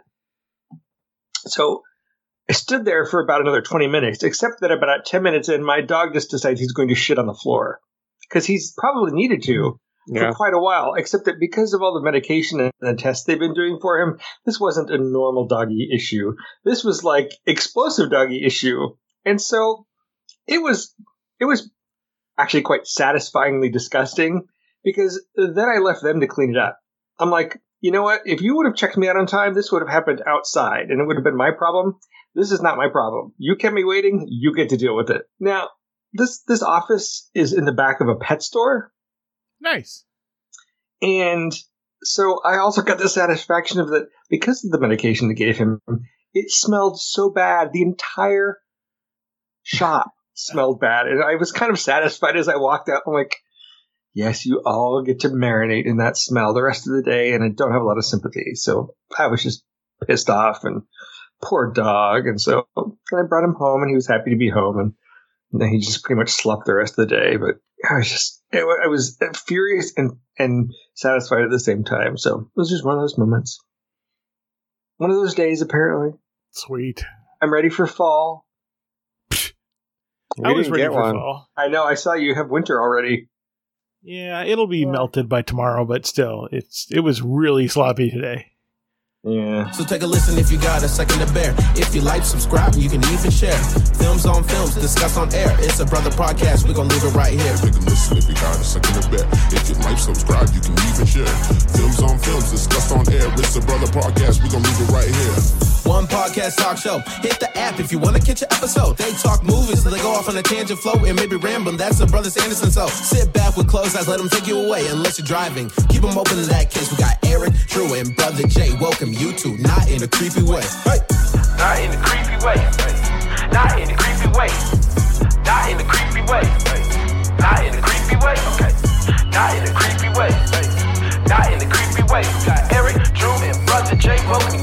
So I stood there for about another twenty minutes, except that about ten minutes in, my dog just decides he's going to shit on the floor because he's probably needed to. Yeah. For quite a while, except that because of all the medication and the tests they've been doing for him, this wasn't a normal doggy issue. This was like explosive doggy issue. And so it was, it was actually quite satisfyingly disgusting because then I left them to clean it up. I'm like, you know what? If you would have checked me out on time, this would have happened outside and it would have been my problem. This is not my problem. You kept me waiting. You get to deal with it. Now, this, this office is in the back of a pet store. Nice. And so I also got the satisfaction of that because of the medication they gave him, it smelled so bad. The entire shop smelled bad. And I was kind of satisfied as I walked out. I'm like, yes, you all get to marinate in that smell the rest of the day. And I don't have a lot of sympathy. So I was just pissed off and poor dog. And so and I brought him home and he was happy to be home. And then he just pretty much slept the rest of the day. But I was just, it, I was furious and, and satisfied at the same time. So it was just one of those moments. One of those days, apparently. Sweet. I'm ready for fall. We I was didn't ready get for one. fall. I know. I saw you have winter already. Yeah, it'll be melted by tomorrow, but still, it's it was really sloppy today. Yeah. So take a listen if you got a second to bear. If you like, subscribe, you can even share. Films on films, discussed on air. It's a brother podcast, we're gonna leave it right here. Take a listen if you got a second to bear. If you like, subscribe, you can even share. Films on films, discussed on air. It's a brother podcast, we're gonna leave it right here. One podcast talk show. Hit the app if you want to catch an episode. They talk movies, so they go off on a tangent flow and maybe rambling. That's the Brothers Anderson. So sit back with closed eyes, let them take you away. Unless you're driving, keep them open in that case. We got Eric, Drew, and Brother Jay. Welcome you to Not in a Creepy Way. Hey. Not in a creepy way. Not in a creepy way. Not in a creepy way. Not in a creepy way. Okay. Not in a creepy way. Not in a creepy way. We got Eric, Drew, and Brother Jay. Welcome